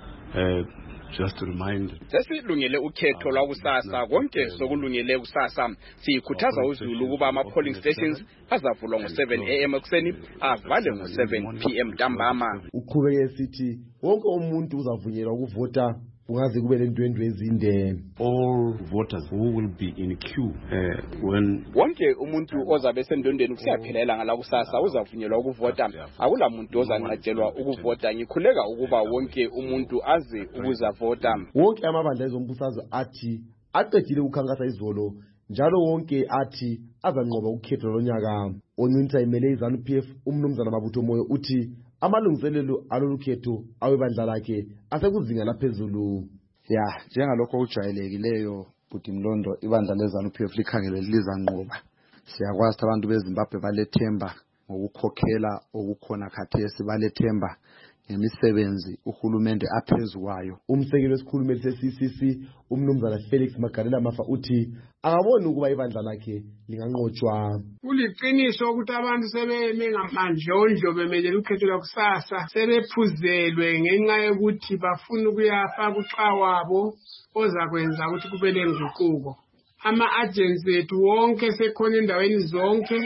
Just to remind. Sesilungele ukhetho lwakusasa konke sokulungele kusasa. Sikhuthaza uZulu ukuba ama-polling stations azavulwa ngo-7 AM ekuseni avale ngo-7 PM ntambama. Uqhubeke esithi wonke umuntu uzavunyelwa ukuvota kungaze kube lendwendwe ezinde. All voters who will be in queue when wonke umuntu ozabe sendondeni kusiyaphela ilanga lakusasa uzavunyelwa ukuvota. Akula muntu ozanqatshelwa ukuvota. Ngikhuleka ukuba wonke umuntu aze ukuzavota. Wonke amabandla ezombusazwe athi aqedile ukukhankasa izolo njalo wonke athi azanqoba ukhetho lonyaka. Oncinta imele iZANU-PF umnumzana Mabutho Moyo uthi amalungiselelo alolu khetho awebandla lakhe asekuzinga laphezulu. Njengalokho okujwayelekileyo Bhuti Mlondo, ibandla leZANU-PF likhangele lizanqoba. Siyakwazi abantu beZimbabwe balethemba ngokukhokhela okukhona khathesi, balethemba ngemisebenzi uhulumende aphezukwayo. Umsekeli wesikhulumeli se-CCC umnumzana Felix Magalela Mafa uthi akaboni ukuba ibandla lakhe linganqotshwa. Kuliqiniso ukuthi abantu sebeme ngamandlondlo bemelele ukhetho lwakusasa sebephuzelwe ngenxa yokuthi bafuna ukuyafaka uxa wabo ozakwenza ukuthi kube lenguquko. Ama-agents ethu wonke sekhona endaweni zonke.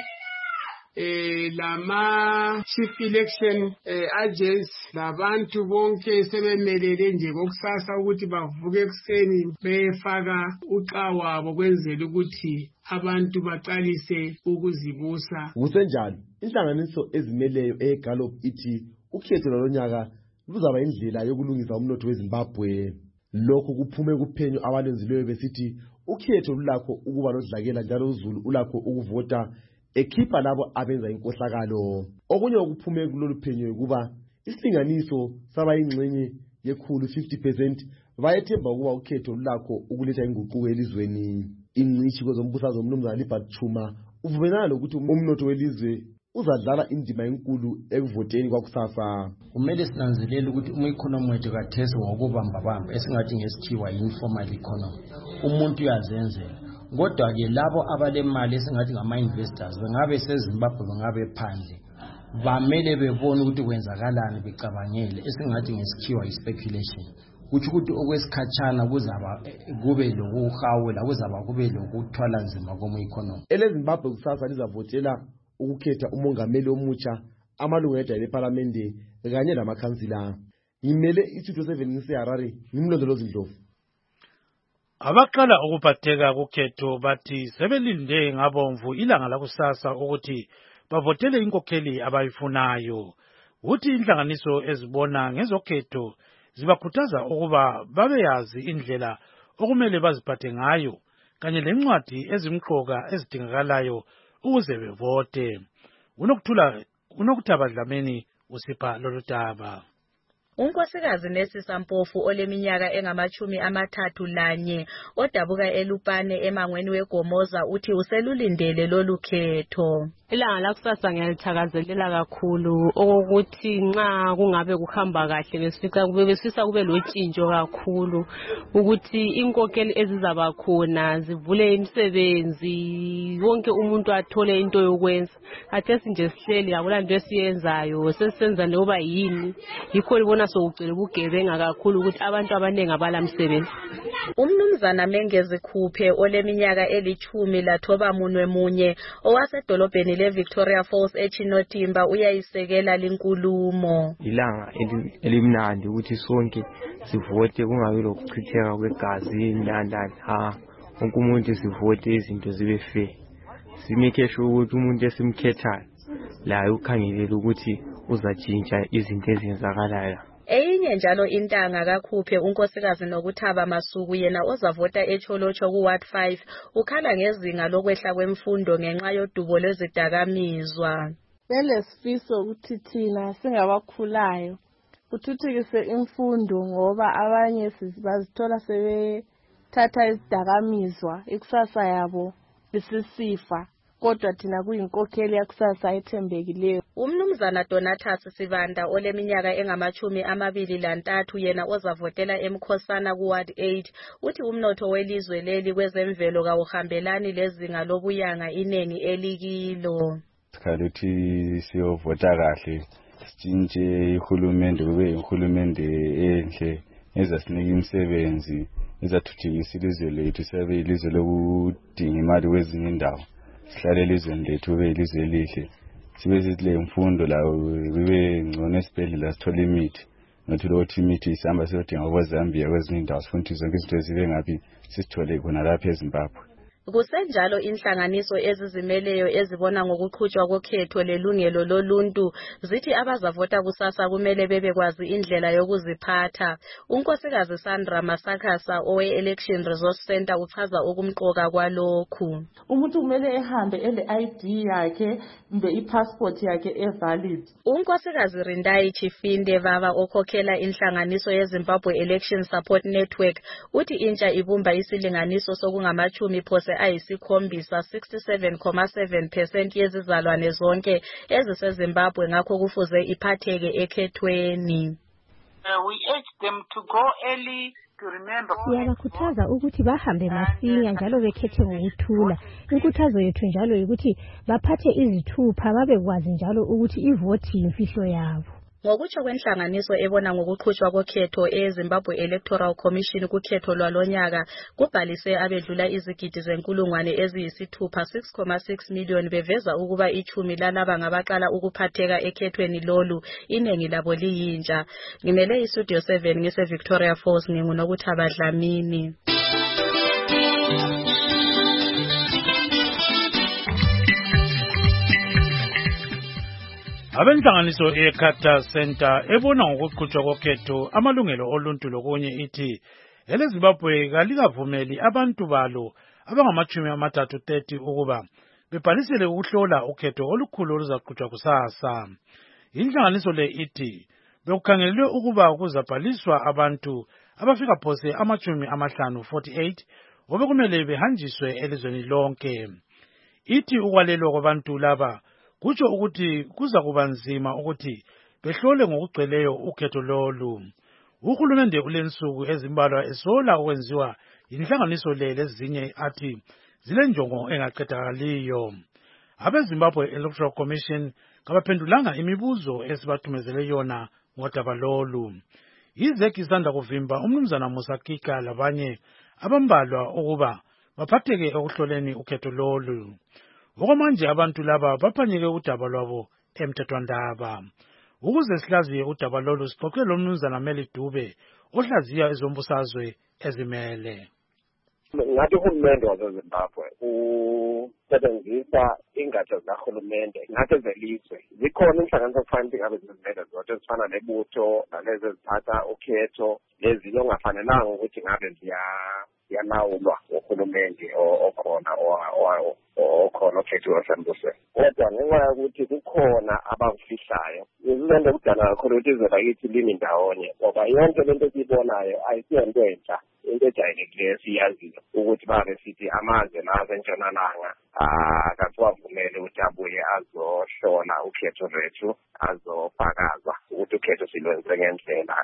Lama chief election agents labantu bonke sebemelele nje kokusasa ukuthi bavuke ekuseni befaka uxa wabo kwenzela ukuthi abantu baqalise ukuzibusa. Kusenjalo inhlanganiso ezimeleyo eGallop ithi ukhetho lonyaka luzaba indlela yokulungisa umnotho weZimbabwe. Lokho kuphume kuphenyo abalenzileyo besithi ukhetho lulakho ukuba lodlakela njalo uZulu ulakho ukuvota ekhipha labo abenza inkohlakalo. Okunye okuphume kulolu phenyo ukuba isilinganiso saba ingxenye yekhulu 50% bayethemba ukuba ukhetho lulakho ukuletha inguquko elizweni. Ingcishi kwezombusazwe umnumzana Libert Chuma uvumelana lokuthi umnotho welizwe uzadlala indima enkulu ekuvoteni kwakusasa. Kumele sinanzelele ukuthi economy wethu kathesi ngokubamba esingathi ngesikhiwa informal economy. Umuntu uyazenzela. Kodwa ke labo abalemali esingathi ngama-investors bengabe seZimbabwe bengabe phandle bamele bebone ukuthi kwenzakalani becabangele esingathi ngesikhiwa i-speculation. Kuthi ukuthi okwesikhatshana kuzaba kube lokuhawula kuzaba kube lokuthwala nzima komu-economy. EleZimbabwe kusasa lizavotela ukukhetha umongameli omutsha, amalungu edale eParliament kanye lamakhansila. Ngimele iStudio 7 ngiseHarare ngimlondolozi Ndlovu. Abaqala ukuphatheka kukhetho bathi sebelinde ngabomvu ilanga lakusasa ukuthi bavotele inkokheli abayifunayo. Uthi inhlanganiso ezibona ngezokhetho zibakhuthaza ukuba babeyazi indlela okumele baziphathe ngayo kanye lencwadi ezimqoka ezidingakalayo ukuze bevote. Unokuthaba Dlamini usipha lolu daba. Unkosikazi Nesisa Mpofu oleminyaka engama-31 odabuka eLupane emangweni weGomoza uthi uselulindele lolu khetho. Ilanga lakusasa ngiyalithakazelela kakhulu okokuthi nxa kungabe kuhamba kahle besifisa kube lotshintsho kakhulu ukuthi inkokheli ezizaba khona zivule imisebenzi wonke umuntu athole into yokwenza. Athethi nje sihleli akulanto esiyenzayo sesisenza noba yini yikho libona sokugcwele ubugebenga kakhulu ukuthi abantu abaningi abalamsebenzi. Umnumzana Mengezi Khuphe oleminyaka 11 owasedolobheni leVictoria Falls eChinotimba uyayisekela linkulumo. Ilanga elimnandi ukuthi sonke sivote kungabe lokuchitheka kwegazi ndandani wonke umuntu sivote izinto zibe fair. Simekeshe ukuthi umuntu esimkhethayo laye ukhangelela ukuthi uzatshintsha izinto ezenzakalayo. Eyinye njalo intanga kaKhuphe unkosikazi Nokuthaba Masuku yena ozavota eCholocho kuWard 5 ukhala ngezinga lokwehla kwemfundo ngenxa yodubo lwezidakamizwa. Belesifiso ukuthi thina singabakhulayo kuthuthukise imfundo ngoba abanye bazithola sebethatha izidakamizwa ikusasa yabo lisisifa. Kodwa thina kuyinkokheli yakusasa ethembekileyo. Umnumzana Donatus Sivanda oleminyaka engama-23 yena ozavotela eMkhosana kuWard 8 uthi umnotho welizwe leli kwezemvelo kawuhambelani lezinga lobuyanga inengi elikilo. Sikhaluthi siyovota kahle sitshintshe ihulumende kube ihulumende enhle ezasinika imisebenzi ezathuthukisa ilizwe lethu sibe ilizwe lokudinga imali kwezinye indawo. Sihlale elizweni lethu kube ilizwe elihle sibe sizile mfundo lawo kube ngcono esibhedlela sithola imithi nothi lokuthi imithi isihamba siyodinga kweZambia kwezinye indawo futhi zonke izinto zibe ngapi sisithole khona lapha eZimbabwe. Kusenjalo inhlanganiso ezizimeleyo ezibona ngokuqhutshwa kokhetho lelungelo loluntu zithi abazavota kusasa kumele bebekwazi indlela yokuziphatha. Unkosikazi Sandra Masakasa owe-Election Resource Center uchaza ukumqoka kwalokhu. Umuntu kumele ehambe ele-ID yakhe kumbe i-passport yakhe evalid. Unkosikazi Rindai Chifinde Baba okhokhela inhlanganiso yeZimbabwe Election Support Network uthi intsha ibumba isilinganiso sokungamachumi ayisikhombisa 67.7% yezizalwane zonke eziseZimbabwe ngakho kufuze iphatheke ekhethweni. We urge them to go early to remember. Siyabakhuthaza ukuthi bahambe masinya njalo bekhethe ngokuthula. Inkuthazo yethu njalo ukuthi baphathe izithupha babekwazi njalo ukuthi ivoti yimfihlo yabo. Ngokutsho kwenhlanganiso ebona ngokuqhutshwa kokhetho eZimbabwe Electoral Commission kukhetho lwalonyaka kubhalise abedlula izigidi zenkulungwane eziyisithupha 6.6 million beveza ukuba ichumi lalaba ngabaqala ukuphatheka ekhethweni lolu inengi labo liyintsha. Ngimele iStudio 7 ngise-Victoria Falls nginguNokuthaba Dlamini. Abenhlanganiso eCarter Center ebona ngokuqhutshwa kokhetho amalungelo oluntu lokunye ithi eleZimbabwe kalikavumeli abantu balo abangama-30 ukuba bebhalisele ukuhlola ukhetho olukhulu oluzaqhutshwa kusasa. Inhlanganiso le ithi bekukhangelelwe ukuba kuzabhaliswa abantu abafika phose 50 obekumele behanjiswe elizweni lonke. Ithi ukwalelwa kwabantu laba kutsho ukuthi kuza kuba nzima ukuthi behlole ngokugcweleyo ukhetho lolu. Uhulumende ulensuku ezimbalwa esola okwenziwa inhlanganiso le lezinye athi zilenjongo engaqedakaliyo. AbeZimbabwe Electoral Commission kabaphendulanga imibuzo esibathumezele yona ngodaba lolu. Izeki isanda kuvimba umnumzana Musakika labanye abambalwa ukuba baphatheke ekuhloleni ukhetho lolu. Okwamanje abantu laba baphanyeke udaba lwabo emthethwandaba. Ukuze sihlaziye udaba lolu sixoxe lomnumzana Meli Dube ohlaziya ezombusazwe ezimele. Ngathi uhulumende waseZimbabwe usebenzisa ingatsha zikahulumende ngathi zelizwe. Zikhona inhlanganiso okufanele ngabe zizimele zodwa ezifana nebutho nalezi eziphatha ukhetho lezinye ongafanelanga ukuthi ngabe ziyalawulwa uhulumende okhona okhona okhethiwe wasembusweni. Kodwa ngenxa yokuthi ukuthi kukhona abakufihlayo izizende kudala kakhulu ukuthi izwe lakithi limi ndawonye ngoba yonke lento esiyibonayo ayisiyonto entsha into ejayelekileyo siyaziyo ukuthi babe sithi amazwe la asentshonalanga akasiwavumele ukuthi abuye azohlola ukhetho lwethu azofakaza ukuthi ukhetho silwenze ngendlela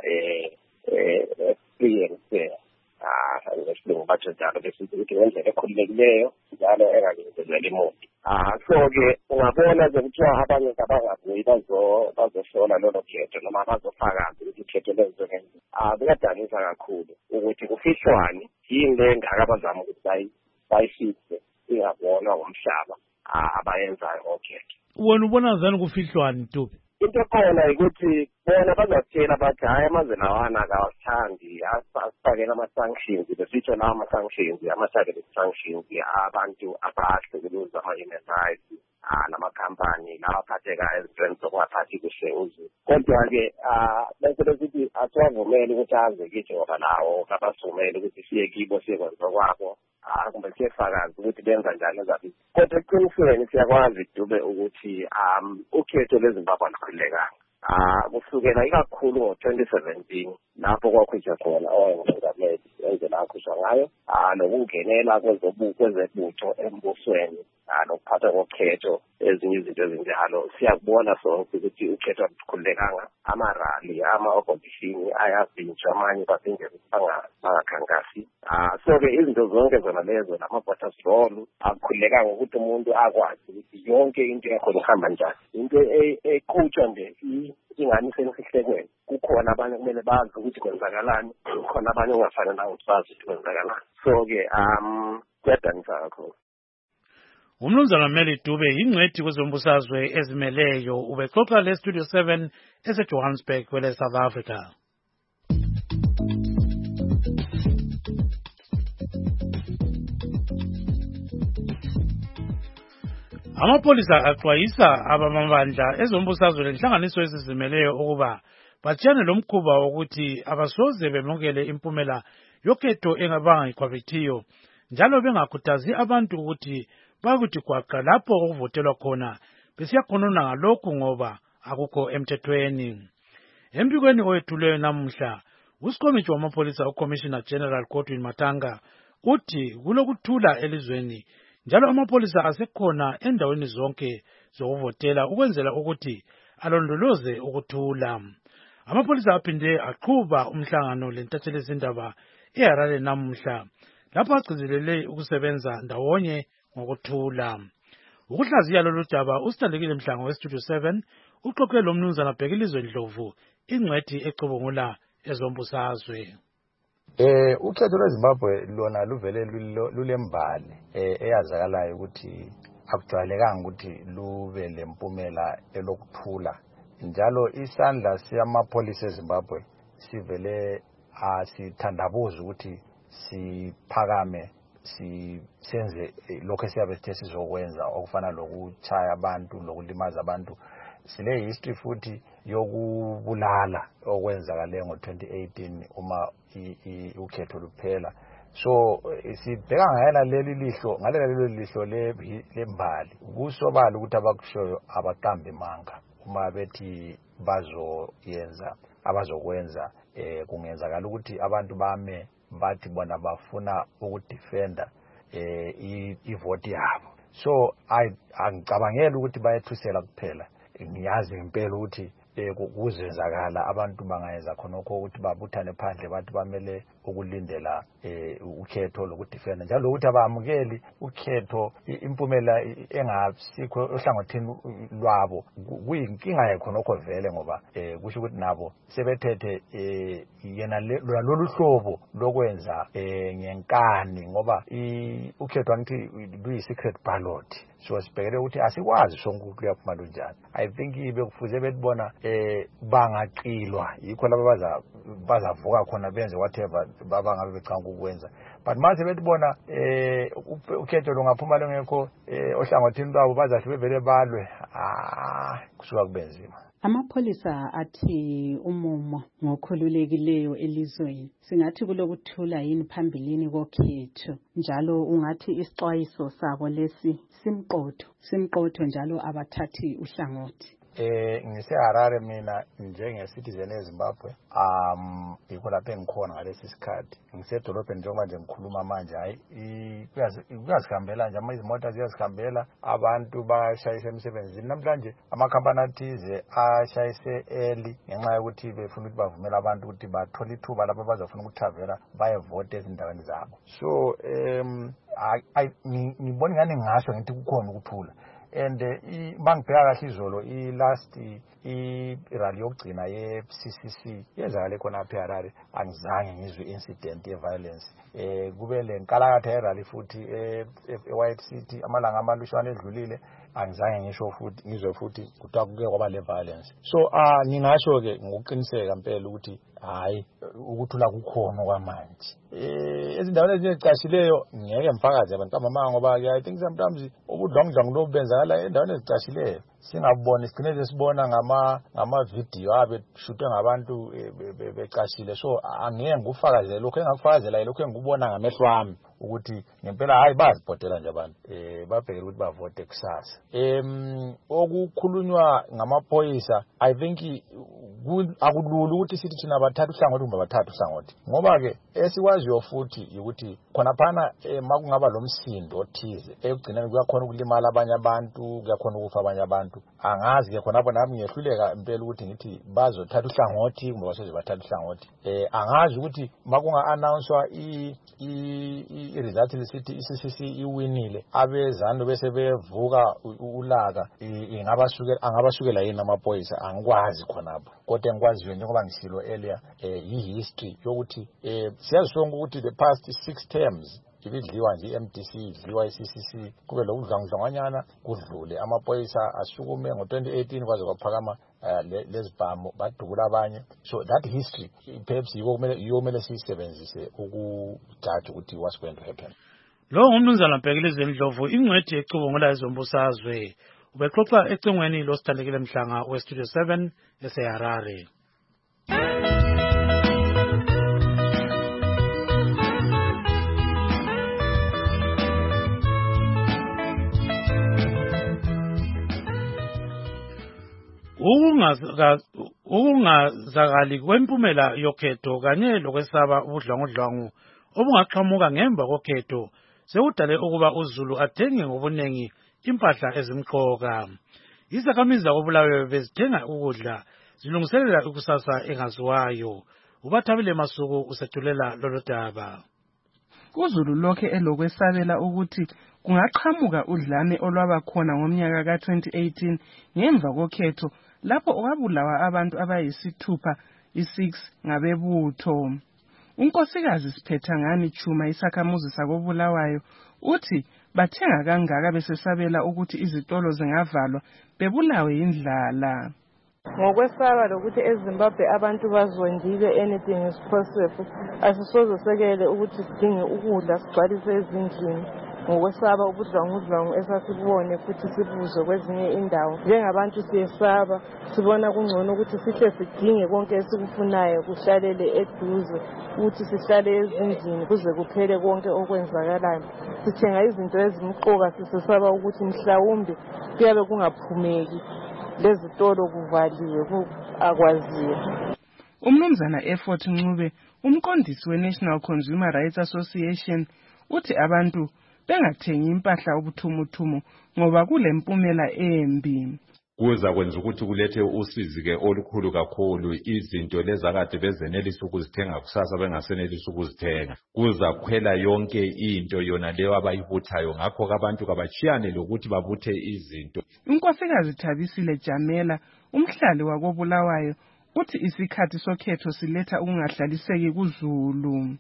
free and fair ngesilungu batsho njalo besithi ukuthi ngendlela ekhululekileyo njalo engalindeleli muntu so-ke ungabona nje kuthiwa abanye abangabuyi bazohlola lolo khetho noma bazofakaza ukuthi ukhetho lenziwe ngendlela kuyadanisa kakhulu ukuthi kufihlwane yini le engaka abazama ukuthi bayifihle ingabonwa ngomhlaba abayenzayo ngokhetho. Wena ubona njani kufihlwane Ntuli? Into khona ukuthi bona bazatshela bathi hayi amazwe lawana akawasithandi asifakele ama-sanctions besitsho lawo ama-sanctions ama-targeted sanctions abantu abahlukuluza ama-human rights namakhampani lawa aphathekayo ezintweni zokungaphathi kuhle uzulu. Kodwa-ke bese besithi asiwavumele ukuthi aze kithi ngoba lawo kabasivumele ukuthi siye kibo siye kwenza kwabo kumbe siyefakaza ukuthi benza njani ezabizi. Kodwa eqinisweni siyakwazi Dube ukuthi ukhetho lweZimbabwe alukhululekanga. Kusukela ikakhulu ngo-2017 lapho kwakhutshwa khona owayengumongameli indlela akhutshwa ngayo nokungenela kwezebutho embusweni nokuphathwa kokhetho ezinye izinto ezinjalo siyakubona sonke ukuthi ukhetho alukhululekanga. Amarali ama-opposition ayavinjwa amanye baphinde bangakhankasi. So-ke izinto zonke zona lezo nama-voters roll akukhululekanga ukuthi umuntu akwazi ukuthi yonke into yakhona ihamba njani. Into eqhutshwa nje ingani isemfihlekweni. Kukhona abanye kumele bazi ukuthi kwenzakalani, kukhona abanye ongafanelanga ukuthi bazi ukuthi kwenzakalani. So-ke kuyadanisa kakhulu. Umnumzana Meli Dube yingcwethi kwezombusazwe ezimeleyo ubexoxa le-Studio 7 ese-Johannesburg kwele South Africa. Amapolisa axwayisa abamabandla ezombusazwe lenhlanganiso ezizimeleyo ukuba batshane lomkhuba wokuthi abasoze bemukele impumela yokhetho engabanga ikhwabithiyo njalo bengakhuthazi abantu ukuthi bakuthi gwaqa lapho okuvotelwa khona besiyakhonona ngalokhu ngoba akukho emthethweni. Embikweni owethuleyo namuhla uSikomiti wamapolisa uCommissioner General Godwin Matanga uthi kulokuthula elizweni njalo amapolisa asekhona endaweni zonke zokuvotela ukwenzela ukuthi alondoloze ukuthula. Amapolisa aphinde aqhuba umhlangano lentathelezindaba eHarare namuhla lapho agcizelele ukusebenza ndawonye ngokuthula. Ukuhlaziya lolu daba usithandekile Mhlango weStudio 7 uxoxe lo mnumzana Bhekilizwe Ndlovu ingcwethi ecubungula ezombusazwe. Ukhetho lweZimbabwe lona luvele lulembali eyazakalayo ukuthi akujwayelekanga ukuthi lube lempumela elokuthula njalo isandla siyamapolisa eZimbabwe sivele asithandabuza ukuthi siphakame senze lokho esiyabe sithe sizokwenza okufana lokuchaya abantu lokulimaza abantu. Sile history futhi yokubulala okwenzakale ngo-2018 uma ukhetho luphela. So sibheka ngaleli lihlo lembali kusobala ukuthi abakushoyo abaqambi manga uma bethi bazoyenza abazokwenza kungenzakala ukuthi abantu bame bathi bona bafuna ukudefenda ivoti yabo. So angicabangeli ukuthi bayethusela kuphela. Ngiyazi impela ukuthi kuzenzakala abantu bangayenza khonokho ukuthi babuthane phandle bathi bamele ukulindela ukhetho lokudefenda njalo ukuthi abamukeli ukhetho impumela engasikho ohlangothini lwabo kuyinkinga yakhonokho vele ngoba kusho ukuthi nabo sebethethe yena lolu hlobo lokwenza ngenkani ngoba ukhetho angithi luyi-secret ballot. So sibhekele ukuthi asikwazi sonke ukuthi kuyaphuma lunjani. I think bekufuze betibona bangaqilwa yikho laba bazavuka khona benze whatever babangabe becanga ukwenza but manje betibona ukhetho lungaphuma lengekho ohlangothini lwabo bazathi bevele balwe kusuka kubenzima. Amapholisa athi umumo ngokhululekileyo elizweni singathi kulokuthula yini phambilini kokhetho njalo ungathi isixwayiso sabo lesi simqotho njalo abathathi uhlangothi. NgiseHarare mina njenge-citizen eZimbabwe yikho lapho engikhona ngalesi sikhathi ngisedolobheni njengoba nje ngikhuluma manje hayi kuyazihambela nje izimota ziyazihambela abantu bashayisa emsebenzini namhlanje amakhampani athize ashayise early ngenxa yokuthi befuna ukuthi bavumele abantu ukuthi bathole ithuba lapho bazofuna ukuthavela bayevote ezindaweni zabo. So ngibona ingane ngasho ngithi kukhona ukuthula. And bangibheka kahle izolo last irally yokugcina ye-CCC yenzakale khona apha eHarare angizange ngizwe incident ye-violence. Kube le nkalakatha yerally futhi e-White City amalanga amalushwane edlulile angizange ngizwe futhi kuthiwa kuke kwaba le violence. So ngingasho ke ngokuqiniseka impela ukuthi hayi ukuthula kukhona kwamanje. Ezindaweni ezicashileyo ngeke mfakazi abantwana ngoba I think sometimes ubudlongdlongo lobenzakala endaweni ezicashileyo singaboni sigcine sibona ngama video abeshutwe ngabantu becashile. So angeke ngufakazele lokho engakufakazela lokho engikubona ngamehlo wami ukuthi ngempela hayi bazibhotela nje abantu babhekela ukuthi bavote kusasa. Okukhulunywa ngamaphoyisa I think akulula ukuthi sithi thina abathatha uhlangothi kumbe abathatha uhlangothi ngoba ke esikwaziyo futhi ukuthi khona phana makungaba lomsindo othize ekugcineni kuyakhona ukulimala abanye abantu kuyakhona ukufa abanye abantu. Angazi ke khona nami ngiyehluleka impela ukuthi ngithi bazothatha uhlangothi kumbe basoze bathatha uhlangothi. Angazi ukuthi makunga announcewa i-result lesithi i-CCC iwinile abezano bese bevuka ulaka angabasukela yini amaphoyisa angikwazi khonapho. Kodwa engikwaziyo njengoba ngisilo earlier i-history yokuthi siyazi sonke ukuthi the past 6 terms ibidliwa nje i-MDC idliwa i-CCC kube lokudlangdlanganyana kudlule amaphoyisa asukume ngo-2018 kwaze kwaphakama lezibhamu badubula abanye. So that history perhaps kumele siyisebenzise ukujaji ukuthi what's going to happen. Lo ngumnumzana Bhekilizwe Ndlovu ingcwethi ecubungula ezombusazwe ubexoxa ecingweni losithandekile Mhlanga weStudio 7 eseHarare. Ukungazakali kwempumela yokhetho kanye lokwesaba ubudlwangudlwangu obungaqhamuka ngemva kokhetho sekudale ukuba uZulu athenge ngobuningi impahla ezimqoka. Izakhamizi zakobulawayo bezithenga ukudla zilungiselela ikusasa engaziwayo. Ubathabile Masuku usethulela lolu daba. uZulu lokhe elokwesabela ukuthi kungaqhamuka udlame olwaba khona ngomnyaka ka-2018 ngemva kokhetho lapho kwabulawa abantu abayisithupha 6 ngabebutho. Unkosikazi Siphetangani Chuma isakhamuzi sakobulawayo uthi bathenga kangaka besesabela ukuthi izitolo zingavalwa bebulawe indlala. Ngokwesaba lokuthi eZimbabwe abantu bazondile anything is possible asisoze sekele ukuthi sidinge ukudla sigcwalise ezindlini ngokwesaba ubudlwangudlwangu esasibone futhi sibuze kwezinye indawo. Njengabantu siyesaba sibona kungcono ukuthi sihle sidinge konke esikufunayo kuhlalele eduze ukuthi sihlale ezindlini kuze kuphele konke okwenzakalayo. Sithenga izinto ezimqoka sisesaba ukuthi mhlawumbe kuyabe kungaphumeki lezitolo kuvaliwe akwaziyo. Umnumzana Effort Ncube umqondisi we-National Consumer Rights Association uthi abantu bengathengi impahla obuthumuthumu ngoba kulempumela embi. Kuza kwenza ukuthi kulethe usizi ke olukhulu kakhulu izinto lezakade bezenelisa ukuzithenga kusasa bengasenelisa ukuzithenga. Kuza kuphela yonke into yona leyo abayibuthayo ngakho abantu kabachiyane lokuthi babuthe izinto. Unkosikazi Thabisile Jamela umhlali wakobulawayo uthi isikhathi sokhetho siletha ukungahlaliseki kuZulu.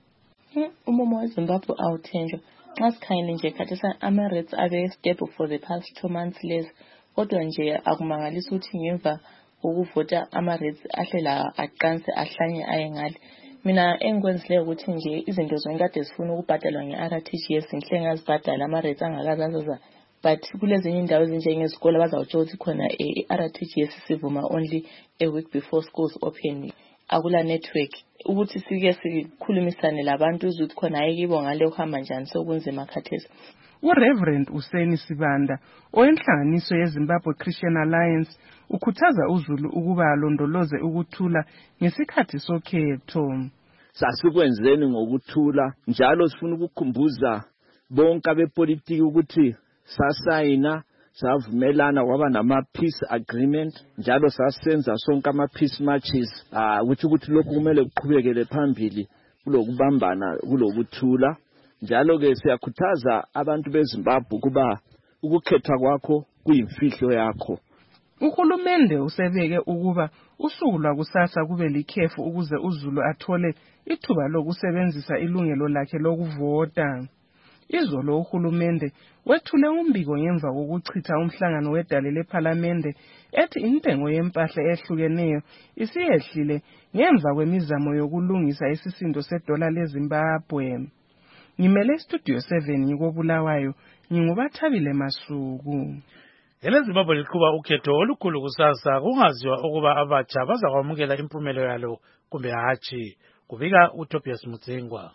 Umumo weZimbabwe awuthenjwa nxa sikhangele nje khathesa ama-rates abe stable for the past 2 months less. Kodwa nje akumangalisa ukuthi ngemva ukuvota ama-rates ahle la aqanse ahlanye aye ngale. mina engikwenzileyo ukuthi nje izinto zonke kade zifuna ukubhadalwa nge-RTGS ngihle ngazibhadala ama-rates angakazazaza. But kulezinye indawo ezinjengezikole bazawutsho ukuthi khona i-RTGS sivuma only a week before schools open. Akula network ukuthi sike sikhulumisane labantu ukuthi khona ayikibo ngale uhamba njani sokunzima khathesi. uReverend Useni Sibanda oyenhlanganiso yeZimbabwe Christian Alliance ukhuthaza uZulu ukuba alondoloze ukuthula ngesikhathi sokhetho. Sasikwenzeni ngokuthula njalo sifuna ukukhumbuza bonke abepolitiki ukuthi sasayina savumelana kwaba nama peace agreement njalo sasenza sonke ama peace marches ukuthi lokhu kumele kuqhubekele phambili kulokubambana kulokuthula. Njalo ke siyakhuthaza abantu beZimbabwe kuba ukukhetha kwakho kuyimfihlo yakho. Uhulumende usebeke ukuba usuku lwakusasa kube likhefu ukuze uZulu athole ithuba lokusebenzisa ilungelo lakhe lokuvota. Izolo uhulumende wethule umbiko ngemva kokuchitha umhlangano wedale lePhalamende ethi intengo yempahla ehlukeneyo isiyehlile ngemva kwemizamo yokulungisa isisindo sedola leZimbabwe. Ngimele Studio 7 ngikobulawayo ngingubathabile Masuku. EleZimbabwe liqhuba ukhetho olukhulu kusasa kungaziwa ukuba abatsha bazakwamukela impumelo yalo kumbe hatshi. Kubika uTobias Mutsengwa.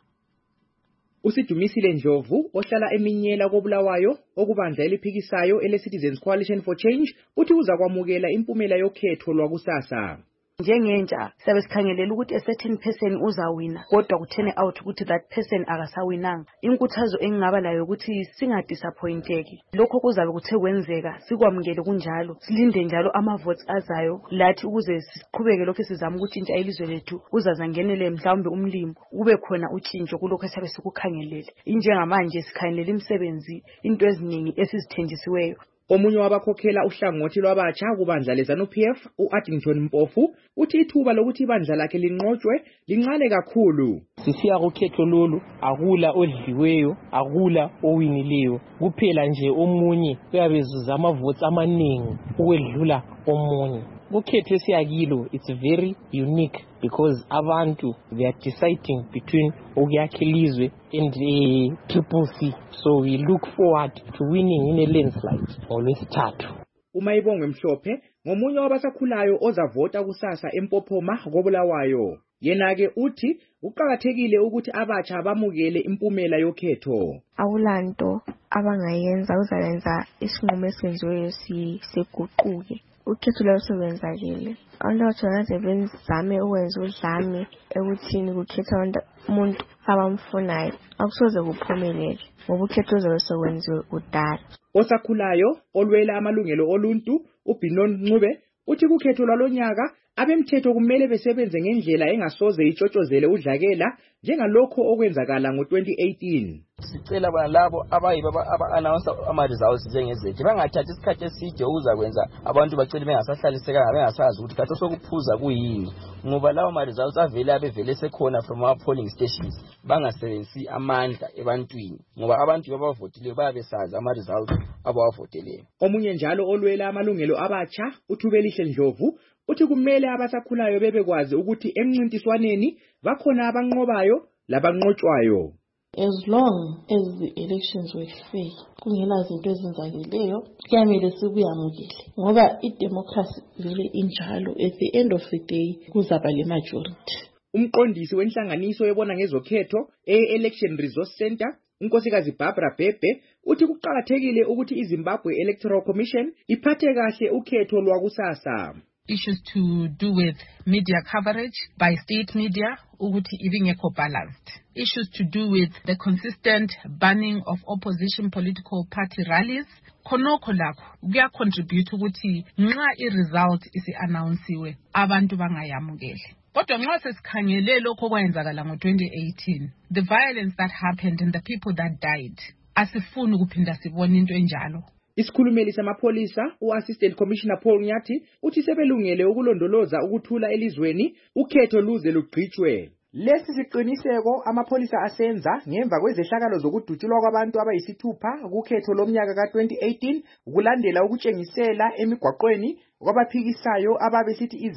uSidumisile Ndlovu ohlala eminyela kobulawayo okubandla eliphikisayo ele-Citizens Coalition for Change uthi uzakwamukela impumela yokhetho lwakusasa. Njengentsha siyabe sikhangelela ukuthi a certain person uzawina kodwa kuthene out ukuthi that person akasawinanga. Inkuthazo engingaba layo ukuthi singadisappointeki. Lokho kuzabe kuthe kwenzeka sikwamukele kunjalo. Silinde njalo ama-votes azayo lathi ukuze siqhubeke lokho sizama ukutshintsha ilizwe lethu kuzaza ngenele mhlawumbe umlimo kube khona utshintsho kulokho esiyabe sikukhangelele. Injengamanje sikhangelela imisebenzi into eziningi esizithenjisiweyo. Omunye wabakhokhela uhlangothi lwabatsha kubandla leZANU-PF uAddington Mpofu uthi ithuba lokuthi ibandla lakhe linqotshwe linqale kakhulu. Sisiya kukhetho lolu akula odliweyo akula owinileyo kuphela nje omunye uyabezuza ama-votes amaningi ukwedlula omunye. Ukhetho esiyakilo it's very unique because abantu they are deciding between ukuyakhilizwe and Triple C. So we look forward to winning in a landslide ngolwesithathu. uMayibongwe Mhlophe ngomunye wabasakhulayo ozavota kusasa eMpophoma kobulawayo. Yena-ke uthi uqakathekile ukuthi abatsha bamukele impumela yokhetho. Awulanto abangayenza uzayenza isinqumo esenziweyo siguquke. Ukhetho lwasebenzakile. Abantu bathi benzame ukwenza udlame ekuthini kukhetha umuntu abamfunayo. Akusoze kuphumelele ngoba ukhetho lwasebenzwe kudala. Osakhulayo olwela amalungelo oluntu uBinon Ncube uthi kukhetho lwalonyaka abemthetho kumele besebenze ngendlela engasoze itshotshozele udlakela njengalokho okwenzakala ngo-2018. Sicela balabo abayiba aba-announce ama-results njengezethu bangathathi isikhathi eside ukuzakwenza abantu bacele bengasahlalisekanga bengasazi ukuthi khathi sokuphuza kuyini ngoba lawo ma-results avele sekhona from our polling stations bangasebenzisi amandla ebantwini ngoba abantu babavotileyo bayabesazi ama-results abawavoteleyo. Omunye njalo olwela amalungelo abatsha uThubelihle Ndlovu uthi kumele abasakhulayo bebekwazi ukuthi emncintiswaneni bakhona abanqobayo labanqotshwayo. As long as the elections were fair, kungela zinto ezenzakeleyo, kuyamele sikuyamukele ngoba idemocracy vele injalo. At the end of the day kuzaba le majority. Umqondisi wenhlanganiso ebona ngezokhetho e-Election Resource Center unkosikazi Barbara Bhebhe uthi kuqakathekile ukuthi iZimbabwe Electoral Commission iphathe kahle ukhetho lwakusasa. Issues to do with media coverage by state media, ukuthi ibingekho balanced. Issues to do with the consistent banning of opposition political party rallies. Khonokho lakho kuyacontribute ukuthi nxa i-result isi-announcewe abantu bangayamukele. Kodwa nxa sesikhangele lokho kwayenzakala ngo-2018, the violence that happened and the people that died, asifuni kuphinda sibone into enjalo. Isikhulumeli samapholisa uAssistant Commissioner Paul Nyathi uthi sebelungele ukulondoloza ukuthula elizweni ukhetho luze lugqitshwe. Lesi siqiniseko amapholisa asenza ngemva kwezehlakalo zokudutshulwa kwabantu abayisithupha kukhetho lomnyaka ka-2018 ukulandela ukutshengisela emigwaqweni kwabaphikisayo ababesithi iZEC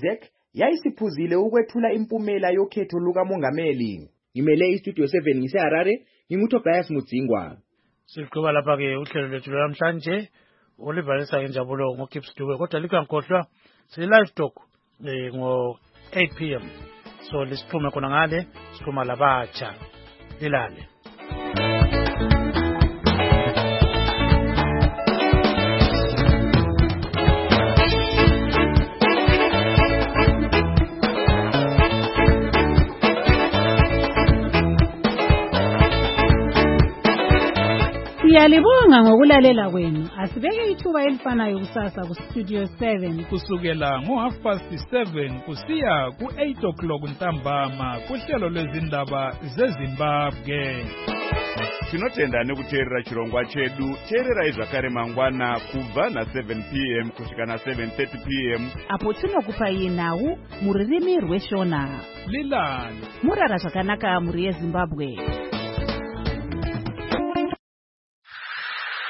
yayisiphuzile ukwethula impumela yokhetho lukamongameli. Ngimele istudio 7 ngiseHarare, nginguTobias Mudzingwa. Siqhuba lapha-ke uhlelo lwethu lwanamhlanje ulivalisa ngenjabulo ngoGibbs Dube, kodwa likangkhohlwa sili-live talk ngo-8 p.m. so lisiphume khona ngale, siphuma labatsha lilale. Siyalibonga ngokulalela kwenu. Asibeke ithuba elifanayo kusasa ku Studio 7 kusukela ngo7:30 kusiya ku8 ntambama kuhlelo lwezindaba zeZimbabwe. Tinotenda nekuteerera chirongwa chedu. Teerera izvakare mangwana kubva na7 p.m. kusvika na7:30 p.m. apo tinokupai nhau muririmi rweshona. Lilani murara zvakanaka muri yeZimbabwe.